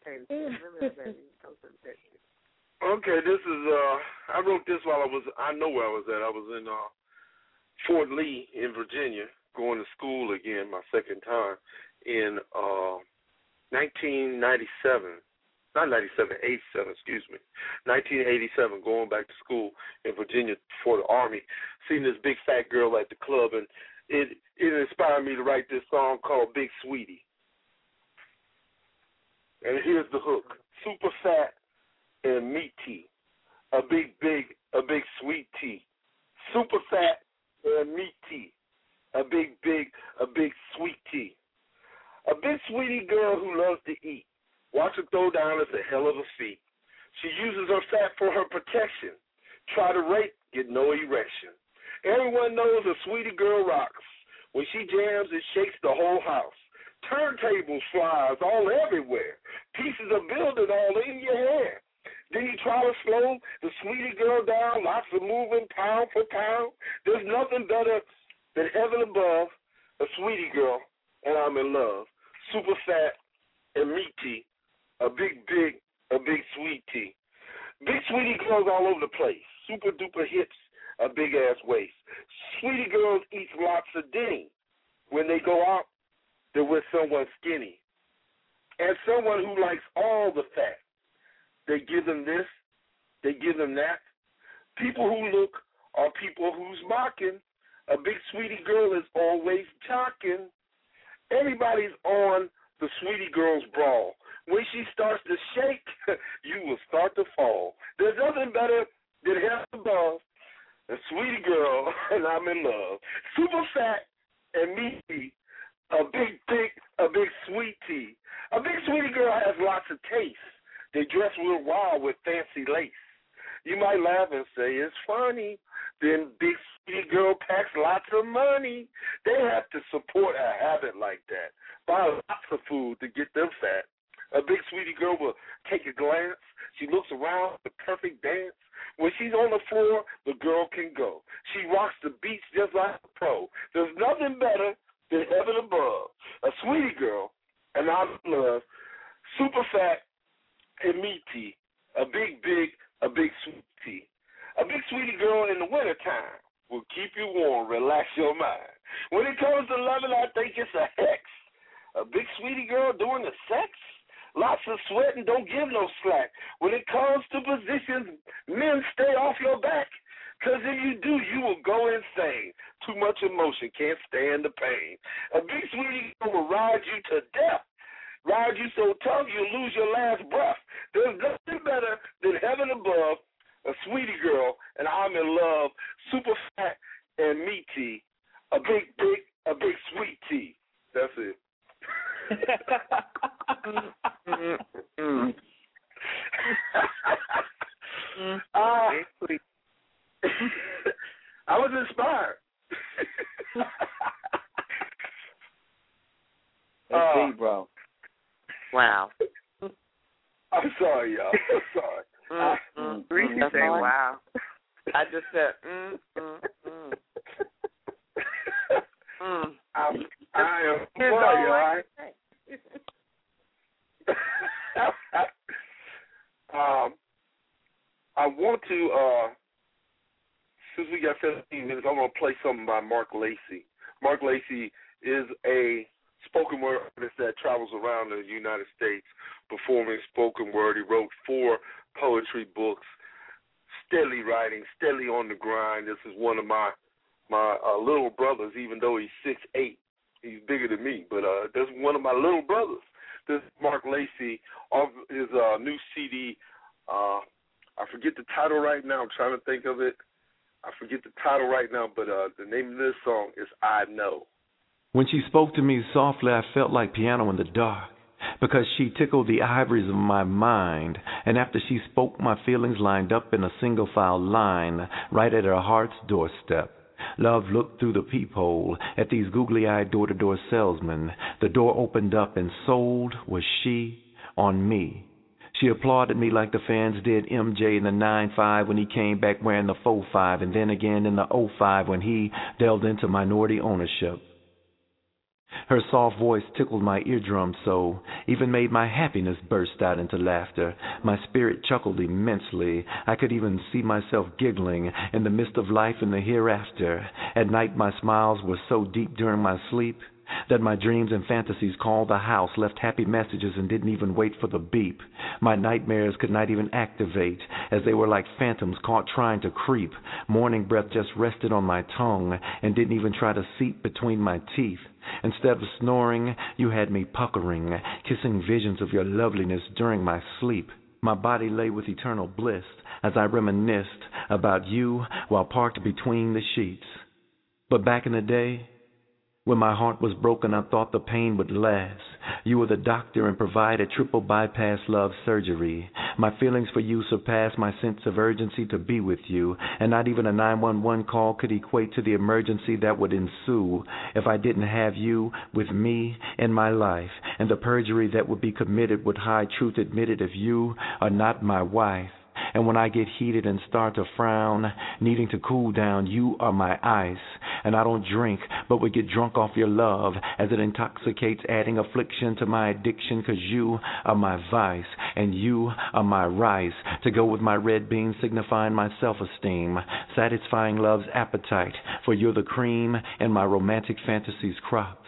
Okay, this is, uh, I wrote this while I was, I know where I was at. I was in uh, Fort Lee in Virginia, going to school again, my second time, in uh, nineteen ninety-seven. Not ninety-seven, eighty-seven, excuse me. nineteen eighty-seven, going back to school in Virginia for the Army, seeing this big fat girl at the club, and it, it inspired me to write this song called Big Sweetie. And here's the hook. Super fat and meaty. A big, big, a big sweet tea. Super fat and meaty. A big, big, a big sweet tea. A big sweetie girl who loves to eat. Watch her throw down is a hell of a feat. She uses her fat for her protection. Try to rape, get no erection. Everyone knows a sweetie girl rocks. When she jams, it shakes the whole house. Turntables flies all everywhere. Pieces of building all in your hair. Then you try to slow the sweetie girl down. Lots of moving pound for pound. There's nothing better than heaven above. A sweetie girl, and I'm in love. Super fat and meaty. A big, big, a big sweet tea. Big sweetie girls all over the place. Super duper hips, a big ass waist. Sweetie girls eat lots of Denny. When they go out, they're with someone skinny. And someone who likes all the fat. They give them this, they give them that. People who look are people who's mocking. A big sweetie girl is always jocking. Everybody's on the sweetie girl's brawl. When she starts to shake, you will start to fall. There's nothing better than heaven above. A sweetie girl, and I'm in love. Super fat and meaty. a big, big, a big sweet tea. A big sweetie girl has lots of taste. They dress real wild with fancy lace. You might laugh and say it's funny. Then big sweetie girl packs lots of money. They have to support a habit like that. Buy lots of food to get them fat. A big sweetie girl will take a glance. She looks around, the perfect dance. When she's on the floor, the girl can go. She rocks the beats just like a pro. There's nothing better than heaven above. A sweetie girl, and I'm in love, super fat and meaty. A big, big, a big sweetie. A big sweetie girl in the wintertime will keep you warm, relax your mind. When it comes to loving, I think it's a hex. A big sweetie girl doing the sex? Lots of sweat and don't give no slack. When it comes to positions, men stay off your back. Because if you do, you will go insane. Too much emotion, can't stand the pain. A big sweetie girl will ride you to death. Ride you so tough you'll lose your last breath. There's nothing better than heaven above, a sweetie girl, and I'm in love, super fat and meaty. A big, big, a big sweet tea. That's it. mm, mm. uh, I was inspired. That's uh, deep, bro. Wow. I'm sorry, y'all. I'm sorry. Mm, mm, Reese mm, say, wow. I just said, mm, mm, mm. mm. I'm, I am sorry, all right? um, I want to, uh, since we got seventeen minutes, I want to play something by Mark Lacey. Mark Lacey is a spoken word artist that travels around the United States performing spoken word. He wrote four poetry books, steadily writing, steadily on the grind. This is one of my my uh, little brothers, even though he's six eight. He's bigger than me, but uh, this is one of my little brothers. This is Mark Lacey off his uh, new C D. Uh, I forget the title right now. I'm trying to think of it. I forget the title right now, but uh, the name of this song is I Know. When she spoke to me softly, I felt like piano in the dark, because she tickled the ivories of my mind, and after she spoke, my feelings lined up in a single file line, right at her heart's doorstep. Love looked through the peephole at these googly-eyed door-to-door salesmen. The door opened up, and sold was she on me. She applauded me like the fans did M J in the nine five when he came back wearing the four five, and then again in the oh five when he delved into minority ownership. Her soft voice tickled my eardrum so, even made my happiness burst out into laughter. My spirit chuckled immensely. I could even see myself giggling in the midst of life and the hereafter. At night my smiles were so deep during my sleep that my dreams and fantasies called the house, left happy messages, and didn't even wait for the beep. My nightmares could not even activate, as they were like phantoms caught trying to creep. Morning breath just rested on my tongue and didn't even try to seep between my teeth. Instead of snoring, you had me puckering, kissing visions of your loveliness during my sleep. My body lay with eternal bliss as I reminisced about you while parked between the sheets. But back in the day, when my heart was broken, I thought the pain would last. You were the doctor and provided triple bypass love surgery. My feelings for you surpassed my sense of urgency to be with you, and not even a nine one one call could equate to the emergency that would ensue if I didn't have you with me in my life, and the perjury that would be committed would hide truth admitted if you are not my wife. And when I get heated and start to frown, needing to cool down, you are my ice. And I don't drink, but would get drunk off your love, as it intoxicates, adding affliction to my addiction, 'cause you are my vice, and you are my rice, to go with my red beans signifying my self-esteem, satisfying love's appetite, for you're the cream in my romantic fantasies crops.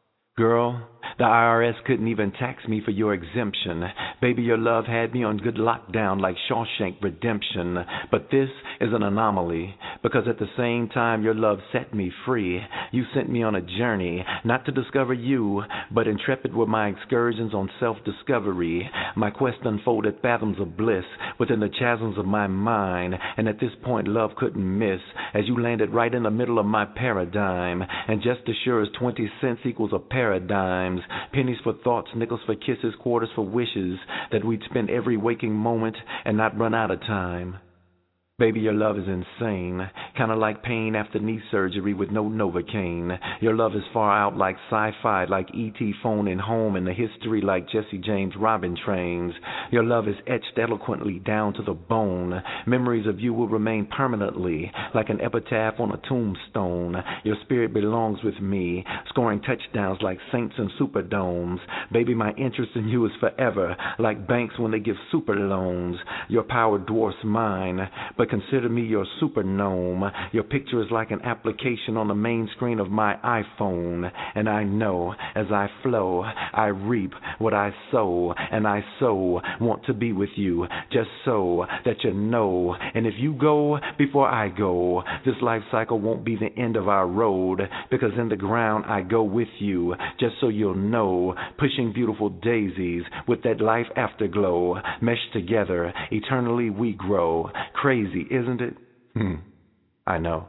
Girl, the I R S couldn't even tax me for your exemption. Baby, your love had me on good lockdown like Shawshank Redemption. But this is an anomaly, because at the same time your love set me free. You sent me on a journey, not to discover you, but intrepid were my excursions on self-discovery. My quest unfolded fathoms of bliss within the chasms of my mind, and at this point love couldn't miss, as you landed right in the middle of my paradigm. And just as sure as twenty cents equals a paradigm, paradigms. Pennies for thoughts, nickels for kisses, quarters for wishes, that we'd spend every waking moment and not run out of time. Baby, your love is insane, kinda like pain after knee surgery with no Novocaine. Your love is far out like sci-fi, like E T phoning home, and the history like Jesse James Robin trains. Your love is etched eloquently down to the bone. Memories of you will remain permanently, like an epitaph on a tombstone. Your spirit belongs with me, scoring touchdowns like Saints in Superdomes. Baby, my interest in you is forever, like banks when they give super loans. Your power dwarfs mine, but consider me your super gnome. Your picture is like an application on the main screen of my iPhone. And I know as I flow, I reap what I sow. And I so want to be with you, just so that you know. And if you go before I go, this life cycle won't be the end of our road. Because in the ground I go with you, just so you'll know. Pushing beautiful daisies with that life afterglow. Meshed together, eternally we grow. Crazy, isn't it? Hmm. I know.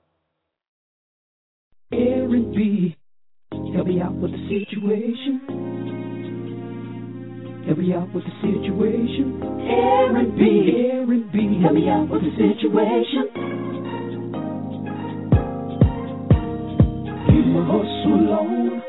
Aaron B, help me out with the situation. Help me out with the situation. Aaron B, Aaron B, help me out with the situation. Leave my hustle alone.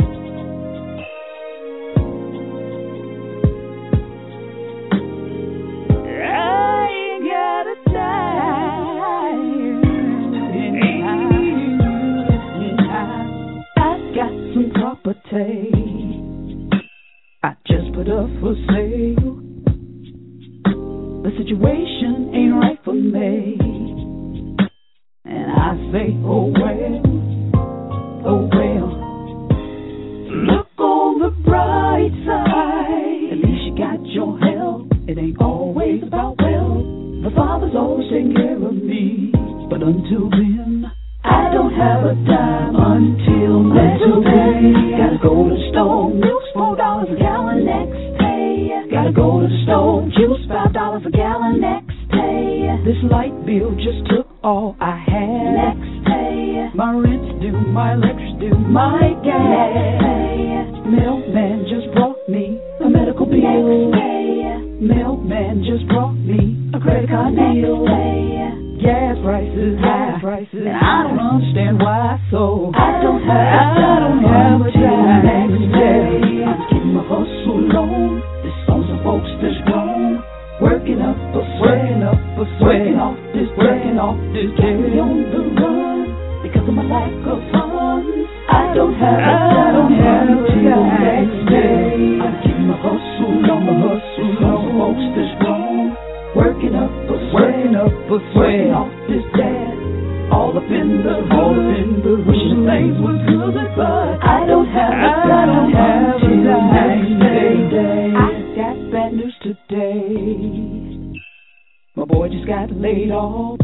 I just put up for sale. The situation ain't right for me. And I say, oh well, oh well. Look on the bright side. At least you got your help. It ain't always about wealth. The Father's always taking care of me. But until then, I don't have a dime until next day. Gotta go to the store, milk's four dollars a gallon next day. Gotta go to the store, juice five dollars a gallon next day. This light bill just took all I had. Next day, my rent's due, my electric's due, my gas. Next day, milkman just brought me a medical bill. Next day, milkman just brought me a credit card bill. Next day, gas prices high, prices, and I don't understand why. So I don't have, I don't have a time next day. I'm getting my hustle on. This song's for folks that's grown, working up a sweat, working up a sweat, working off this, working off this day. On the run because of my lack of funds. I don't have, I don't have a time next day. I'm getting my hustle on, my hustle on. For folks that's grown, working up a sweat, working up a sweat, off this debt, all up in the, all up in the, wishing things were good, but I don't have a I don't have a next day. I got bad news today. My boy just got laid off.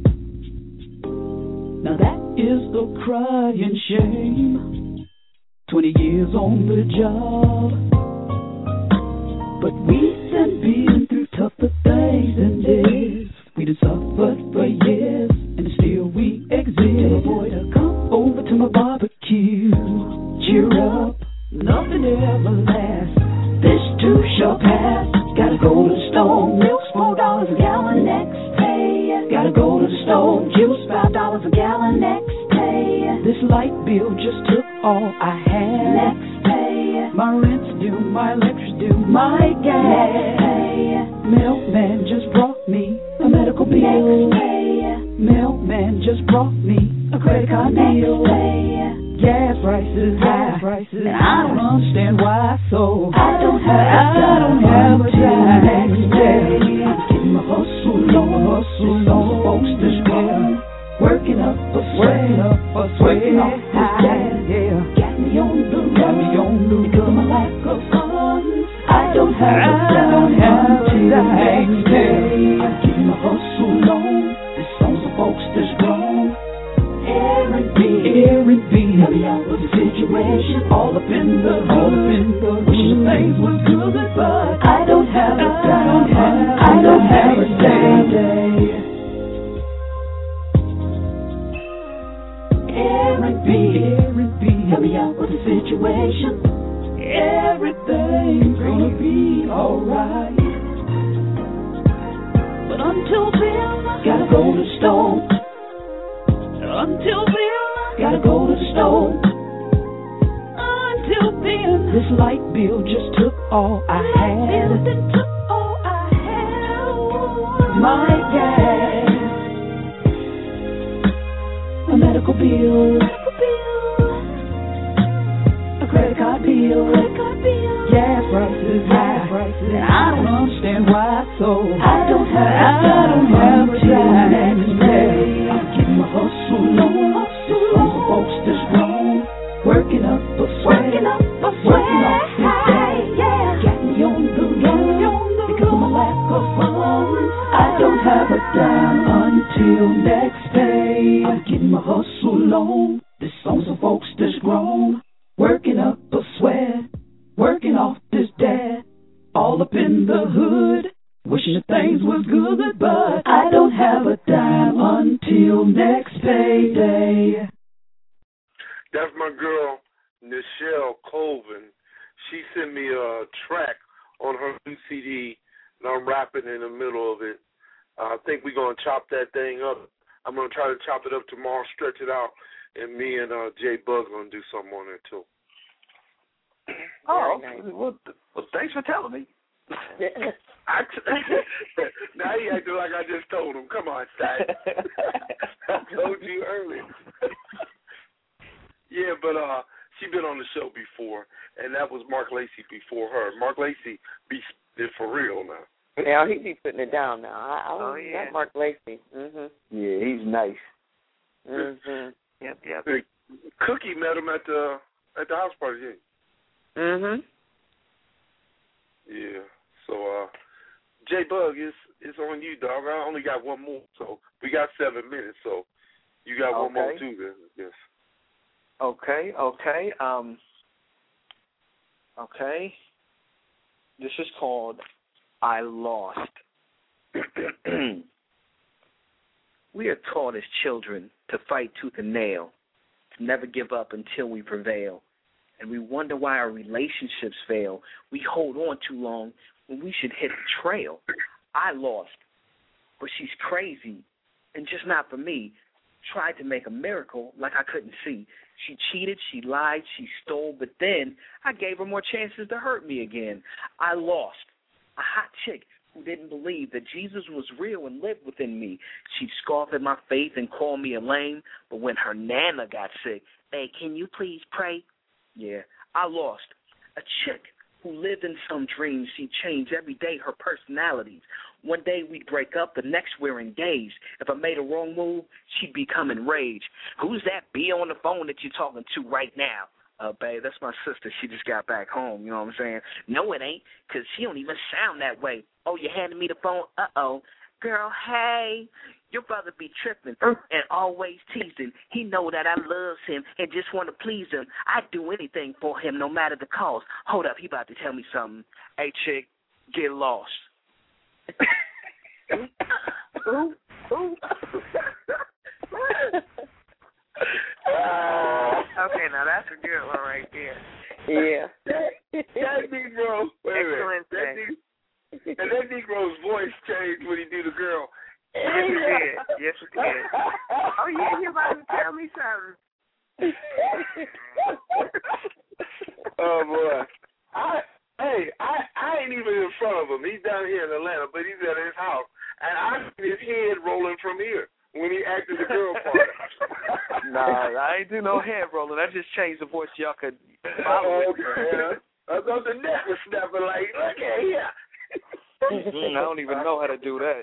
Now that is a crying shame. Twenty years on the job, but we've been being through tougher things than this. We done suffered for years, and still we exist. Tell a boy to come over to my barbecue. Cheer up, nothing ever lasts. This too shall pass. Gotta go to the store, milk's four dollars a gallon next day. Gotta go to the store, juice five dollars a gallon next day. This light bill just took all I had. Next day, my rent's due, my electric's due, my gas. Next day, milkman just brought me a medical bill. Next day, milkman just brought me a credit card bill. Next day, gas prices high, prices, and I don't understand why. So I don't have, I don't have a time next day. I'm getting my hustle on, my hustle on. For folks that's grown, working up a sweat, working up a sweat, off this debt, yeah. Got me on the run, got me on the run. Because of my lack of funds, I don't have a time, I don't have a time next day. I'm getting my hustle on. This song's for folks that's grown. Aaron B, Aaron B, help me out with the situation. All up in the, all up in the, wishing things was good, but I don't have a time, I don't have a day. Aaron B, Aaron B, help me out with the situation. situation. Everything's gonna be alright. But until then, gotta go to the store. Until then, gotta go to the store. Until then, this light bill just took all I had. Took all I had. My gas, a medical bill, medical bill, a credit card bill, credit card bill, gas prices, gas prices, and I don't understand why. So I don't have, I don't have time to pay. I'm getting my hustle loan. This songs of folks that's grown, working up a sweat, working up a sweat, working off this day. Yeah, got me on the run because of my lack of funds. I don't have a dime until next pay. I'm getting my hustle loan. This songs of folks that's grown, working up a sweat, working off this debt, all up in the hood. Wishing that things was good, but I don't have a dime until next payday. That's my girl, Nichelle Colvin. She sent me a track on her new C D, and I'm rapping in the middle of it. Uh, I think we're going to chop that thing up. I'm going to try to chop it up tomorrow, stretch it out, and me and uh, Jay Bug going to do something on it, too. Oh, nice. well, well, thanks for telling me. I t- now he acting like I just told him. Come on, Stat. I told you earlier. Yeah, but uh, she been on the show before, and that was Mark Lacey before her. Mark Lacey be it for real now. Yeah, he be putting it down now. I, I Oh, yeah. got Mark Lacey. Mhm. Yeah, he's nice. Mhm. Yep, yep. Hey, Cookie met him at the at the house party. Yeah. Mhm. Yeah. So, uh, J Bug, it's it's on you, dog. I only got one more, so we got seven minutes. So you got one more Okay. too, then. Yes. Okay, okay. Um, okay. This is called I Lost. We are taught as children to fight tooth and nail, to never give up until we prevail. And we wonder why our relationships fail. We hold on too long when we should hit the trail. I lost, but she's crazy and just not for me. Tried to make a miracle like I couldn't see. She cheated, she lied, she stole, but then I gave her more chances to hurt me again. I lost. A hot chick who didn't believe that Jesus was real and lived within me. She'd scoff at my faith and call me a lame, but when her nana got sick, hey, can you please pray? Yeah, I lost. A chick who lived in some dreams. She changed every day her personalities. One day we'd break up, the next we're engaged. If I made a wrong move, she'd become enraged. Who's that B on the phone that you're talking to right now? Uh, babe, that's my sister. She just got back home, you know what I'm saying? No, it ain't, because she don't even sound that way. Oh, you handed me the phone? Uh-oh. Girl, hey, your brother be tripping and always teasing. He know that I loves him and just want to please him. I'd do anything for him, no matter the cost. Hold up, he about to tell me something. Hey, chick, get lost. Ooh, ooh. Okay, now that's a good one right there. Yeah. That Negro, wait a Excellent minute. That Negro, and that Negro's voice changed when he do the girl. Yes, it did. Yes, it did. Oh, yeah, you about to tell me something. Oh, boy. I, hey, I, I ain't even in front of him. He's down here in Atlanta, but he's at his house. And I see his head rolling from here when he acted the girl part. Nah, I ain't do no head rolling. I just changed the voice so y'all could follow Oh, it. okay. Yeah. I thought the neck was snapping like, look at here. Mm, I don't even know how to do that.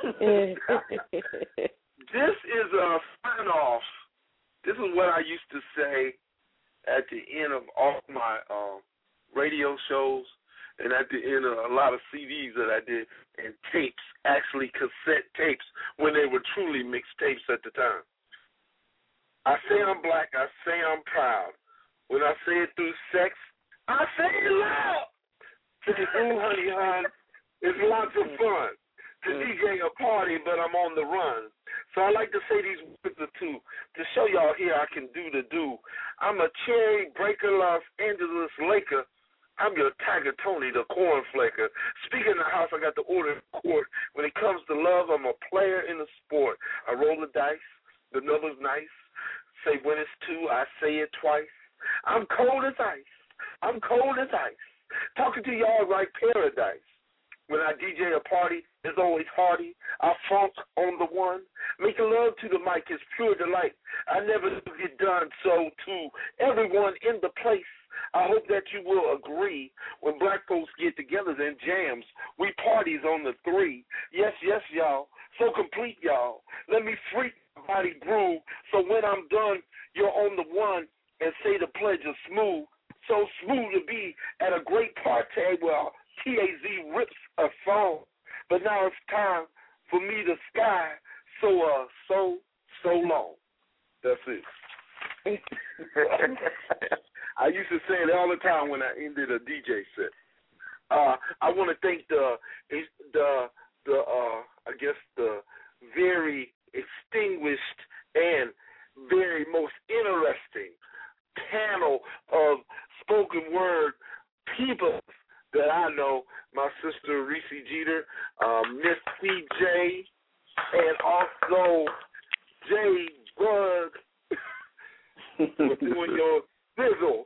This is a sign-off. This is what I used to say at the end of all my uh, radio shows and at the end of a lot of C Ds that I did and tapes, actually cassette tapes, when they were truly mixed tapes at the time. I say I'm black. I say I'm proud. When I say it through sex, I say it loud. Say, ooh, honey, hon, it's lots of fun to D J a party, but I'm on the run. So I like to say these words or two to show y'all here I can do the do. I'm a cherry breaker, Los Angeles Laker. I'm your Tiger Tony, the cornflaker. Speaking of the house, I got the order in court. When it comes to love, I'm a player in the sport. I roll the dice. The number's nice. Say when it's two, I say it twice. I'm cold as ice. I'm cold as ice. Talking to y'all like paradise. When I D J a party, it's always hearty. I funk on the one. Making love to the mic is pure delight. I never get done. So to everyone in the place, I hope that you will agree. When black folks get together and jams, we parties on the three. Yes, yes, y'all. So complete, y'all. Let me freak my body groove. So when I'm done, you're on the one and say the pledge is smooth. So smooth to be at a great party where T A Z rips a song. But now it's time for me to sky. So, uh, so, so long. That's it. I used to say it all the time when I ended a D J set. Uh, I want to thank the, the, the, uh, I guess the very extinguished and very most interesting panel of spoken word people that I know. My sister Reese Jeter, uh, Miss C J, and also J Bug for doing your sizzle.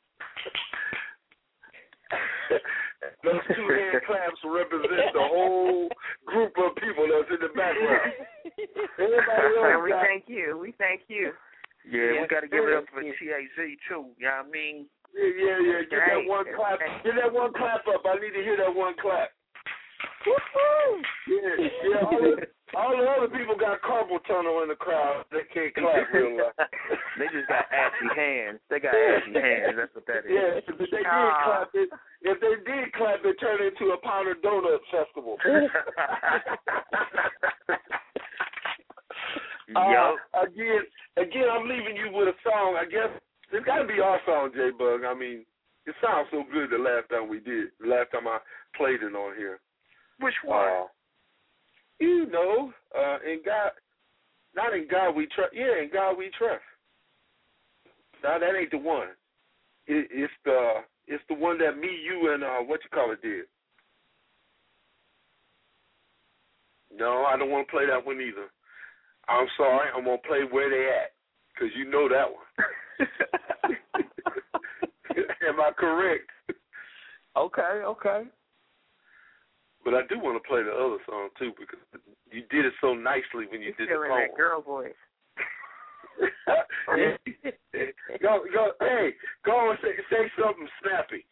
Those two hand claps represent the whole group of people that's in the background. Everybody else, and we got, thank you. We thank you. Yeah, yes, we got to give it up for T A Z too. You know what I mean? Yeah, yeah, yeah. Get right. that one clap. Get that one clap up. I need to hear that one clap. Woo-hoo! Yeah, yeah. All the, all the other people got carpal tunnel in the crowd. They can't clap real well. They just got ashy hands. They got ashy hands. That's what that is. Yeah, if they did uh, clap it, if they did clap it, turn it into a powdered donut festival. uh, again, again, I'm leaving you with a song. I guess it's got to be our song, J Bug. I mean, it sounds so good the last time we did. The last time I played it on here. Which one? Uh, you know, uh, in God, not in God we trust. Yeah, in God we trust. No, that ain't the one. It, it's the it's the one that me, you, and uh, what you call it did. No, I don't want to play that one either. I'm sorry. I'm gonna play Where They At, because you know that one. Am I correct? Okay, okay. But I do want to play the other song, too, because you did it so nicely when you You're did the poem. that girl voice. go, go, hey, go and say, say something snappy.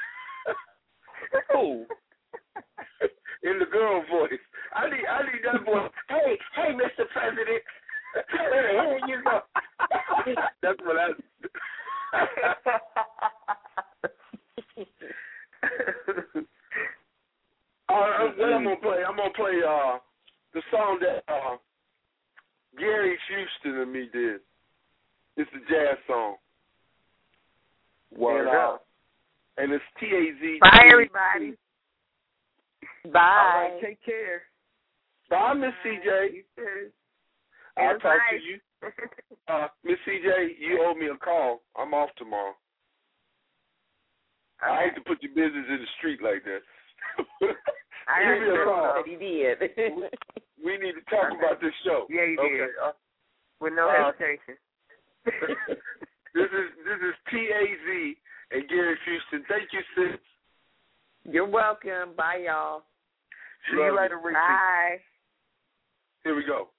Cool. In the girl voice. I need, I need that voice. Hey, hey, Mister President. Hey, here you go. That's what I... Uh, what I'm gonna play? I'm gonna play uh, the song that uh, Gary Houston and me did. It's a jazz song. Word and, uh, up. And it's T A Z. Bye, everybody. Bye. All right, take care. Bye, Miss C J. I'll talk to you. Uh, Miss C J, you owe me a call. I'm off tomorrow. Okay. I hate to put your business in the street like that. I heard that he did. we, we need to talk okay. about this show. Yeah, you okay. did. Uh, With no uh, hesitation. this is this is T A Z and Gary Houston. Thank you, sis. You're welcome. Bye, y'all. See you later, Richie. Bye. Here we go.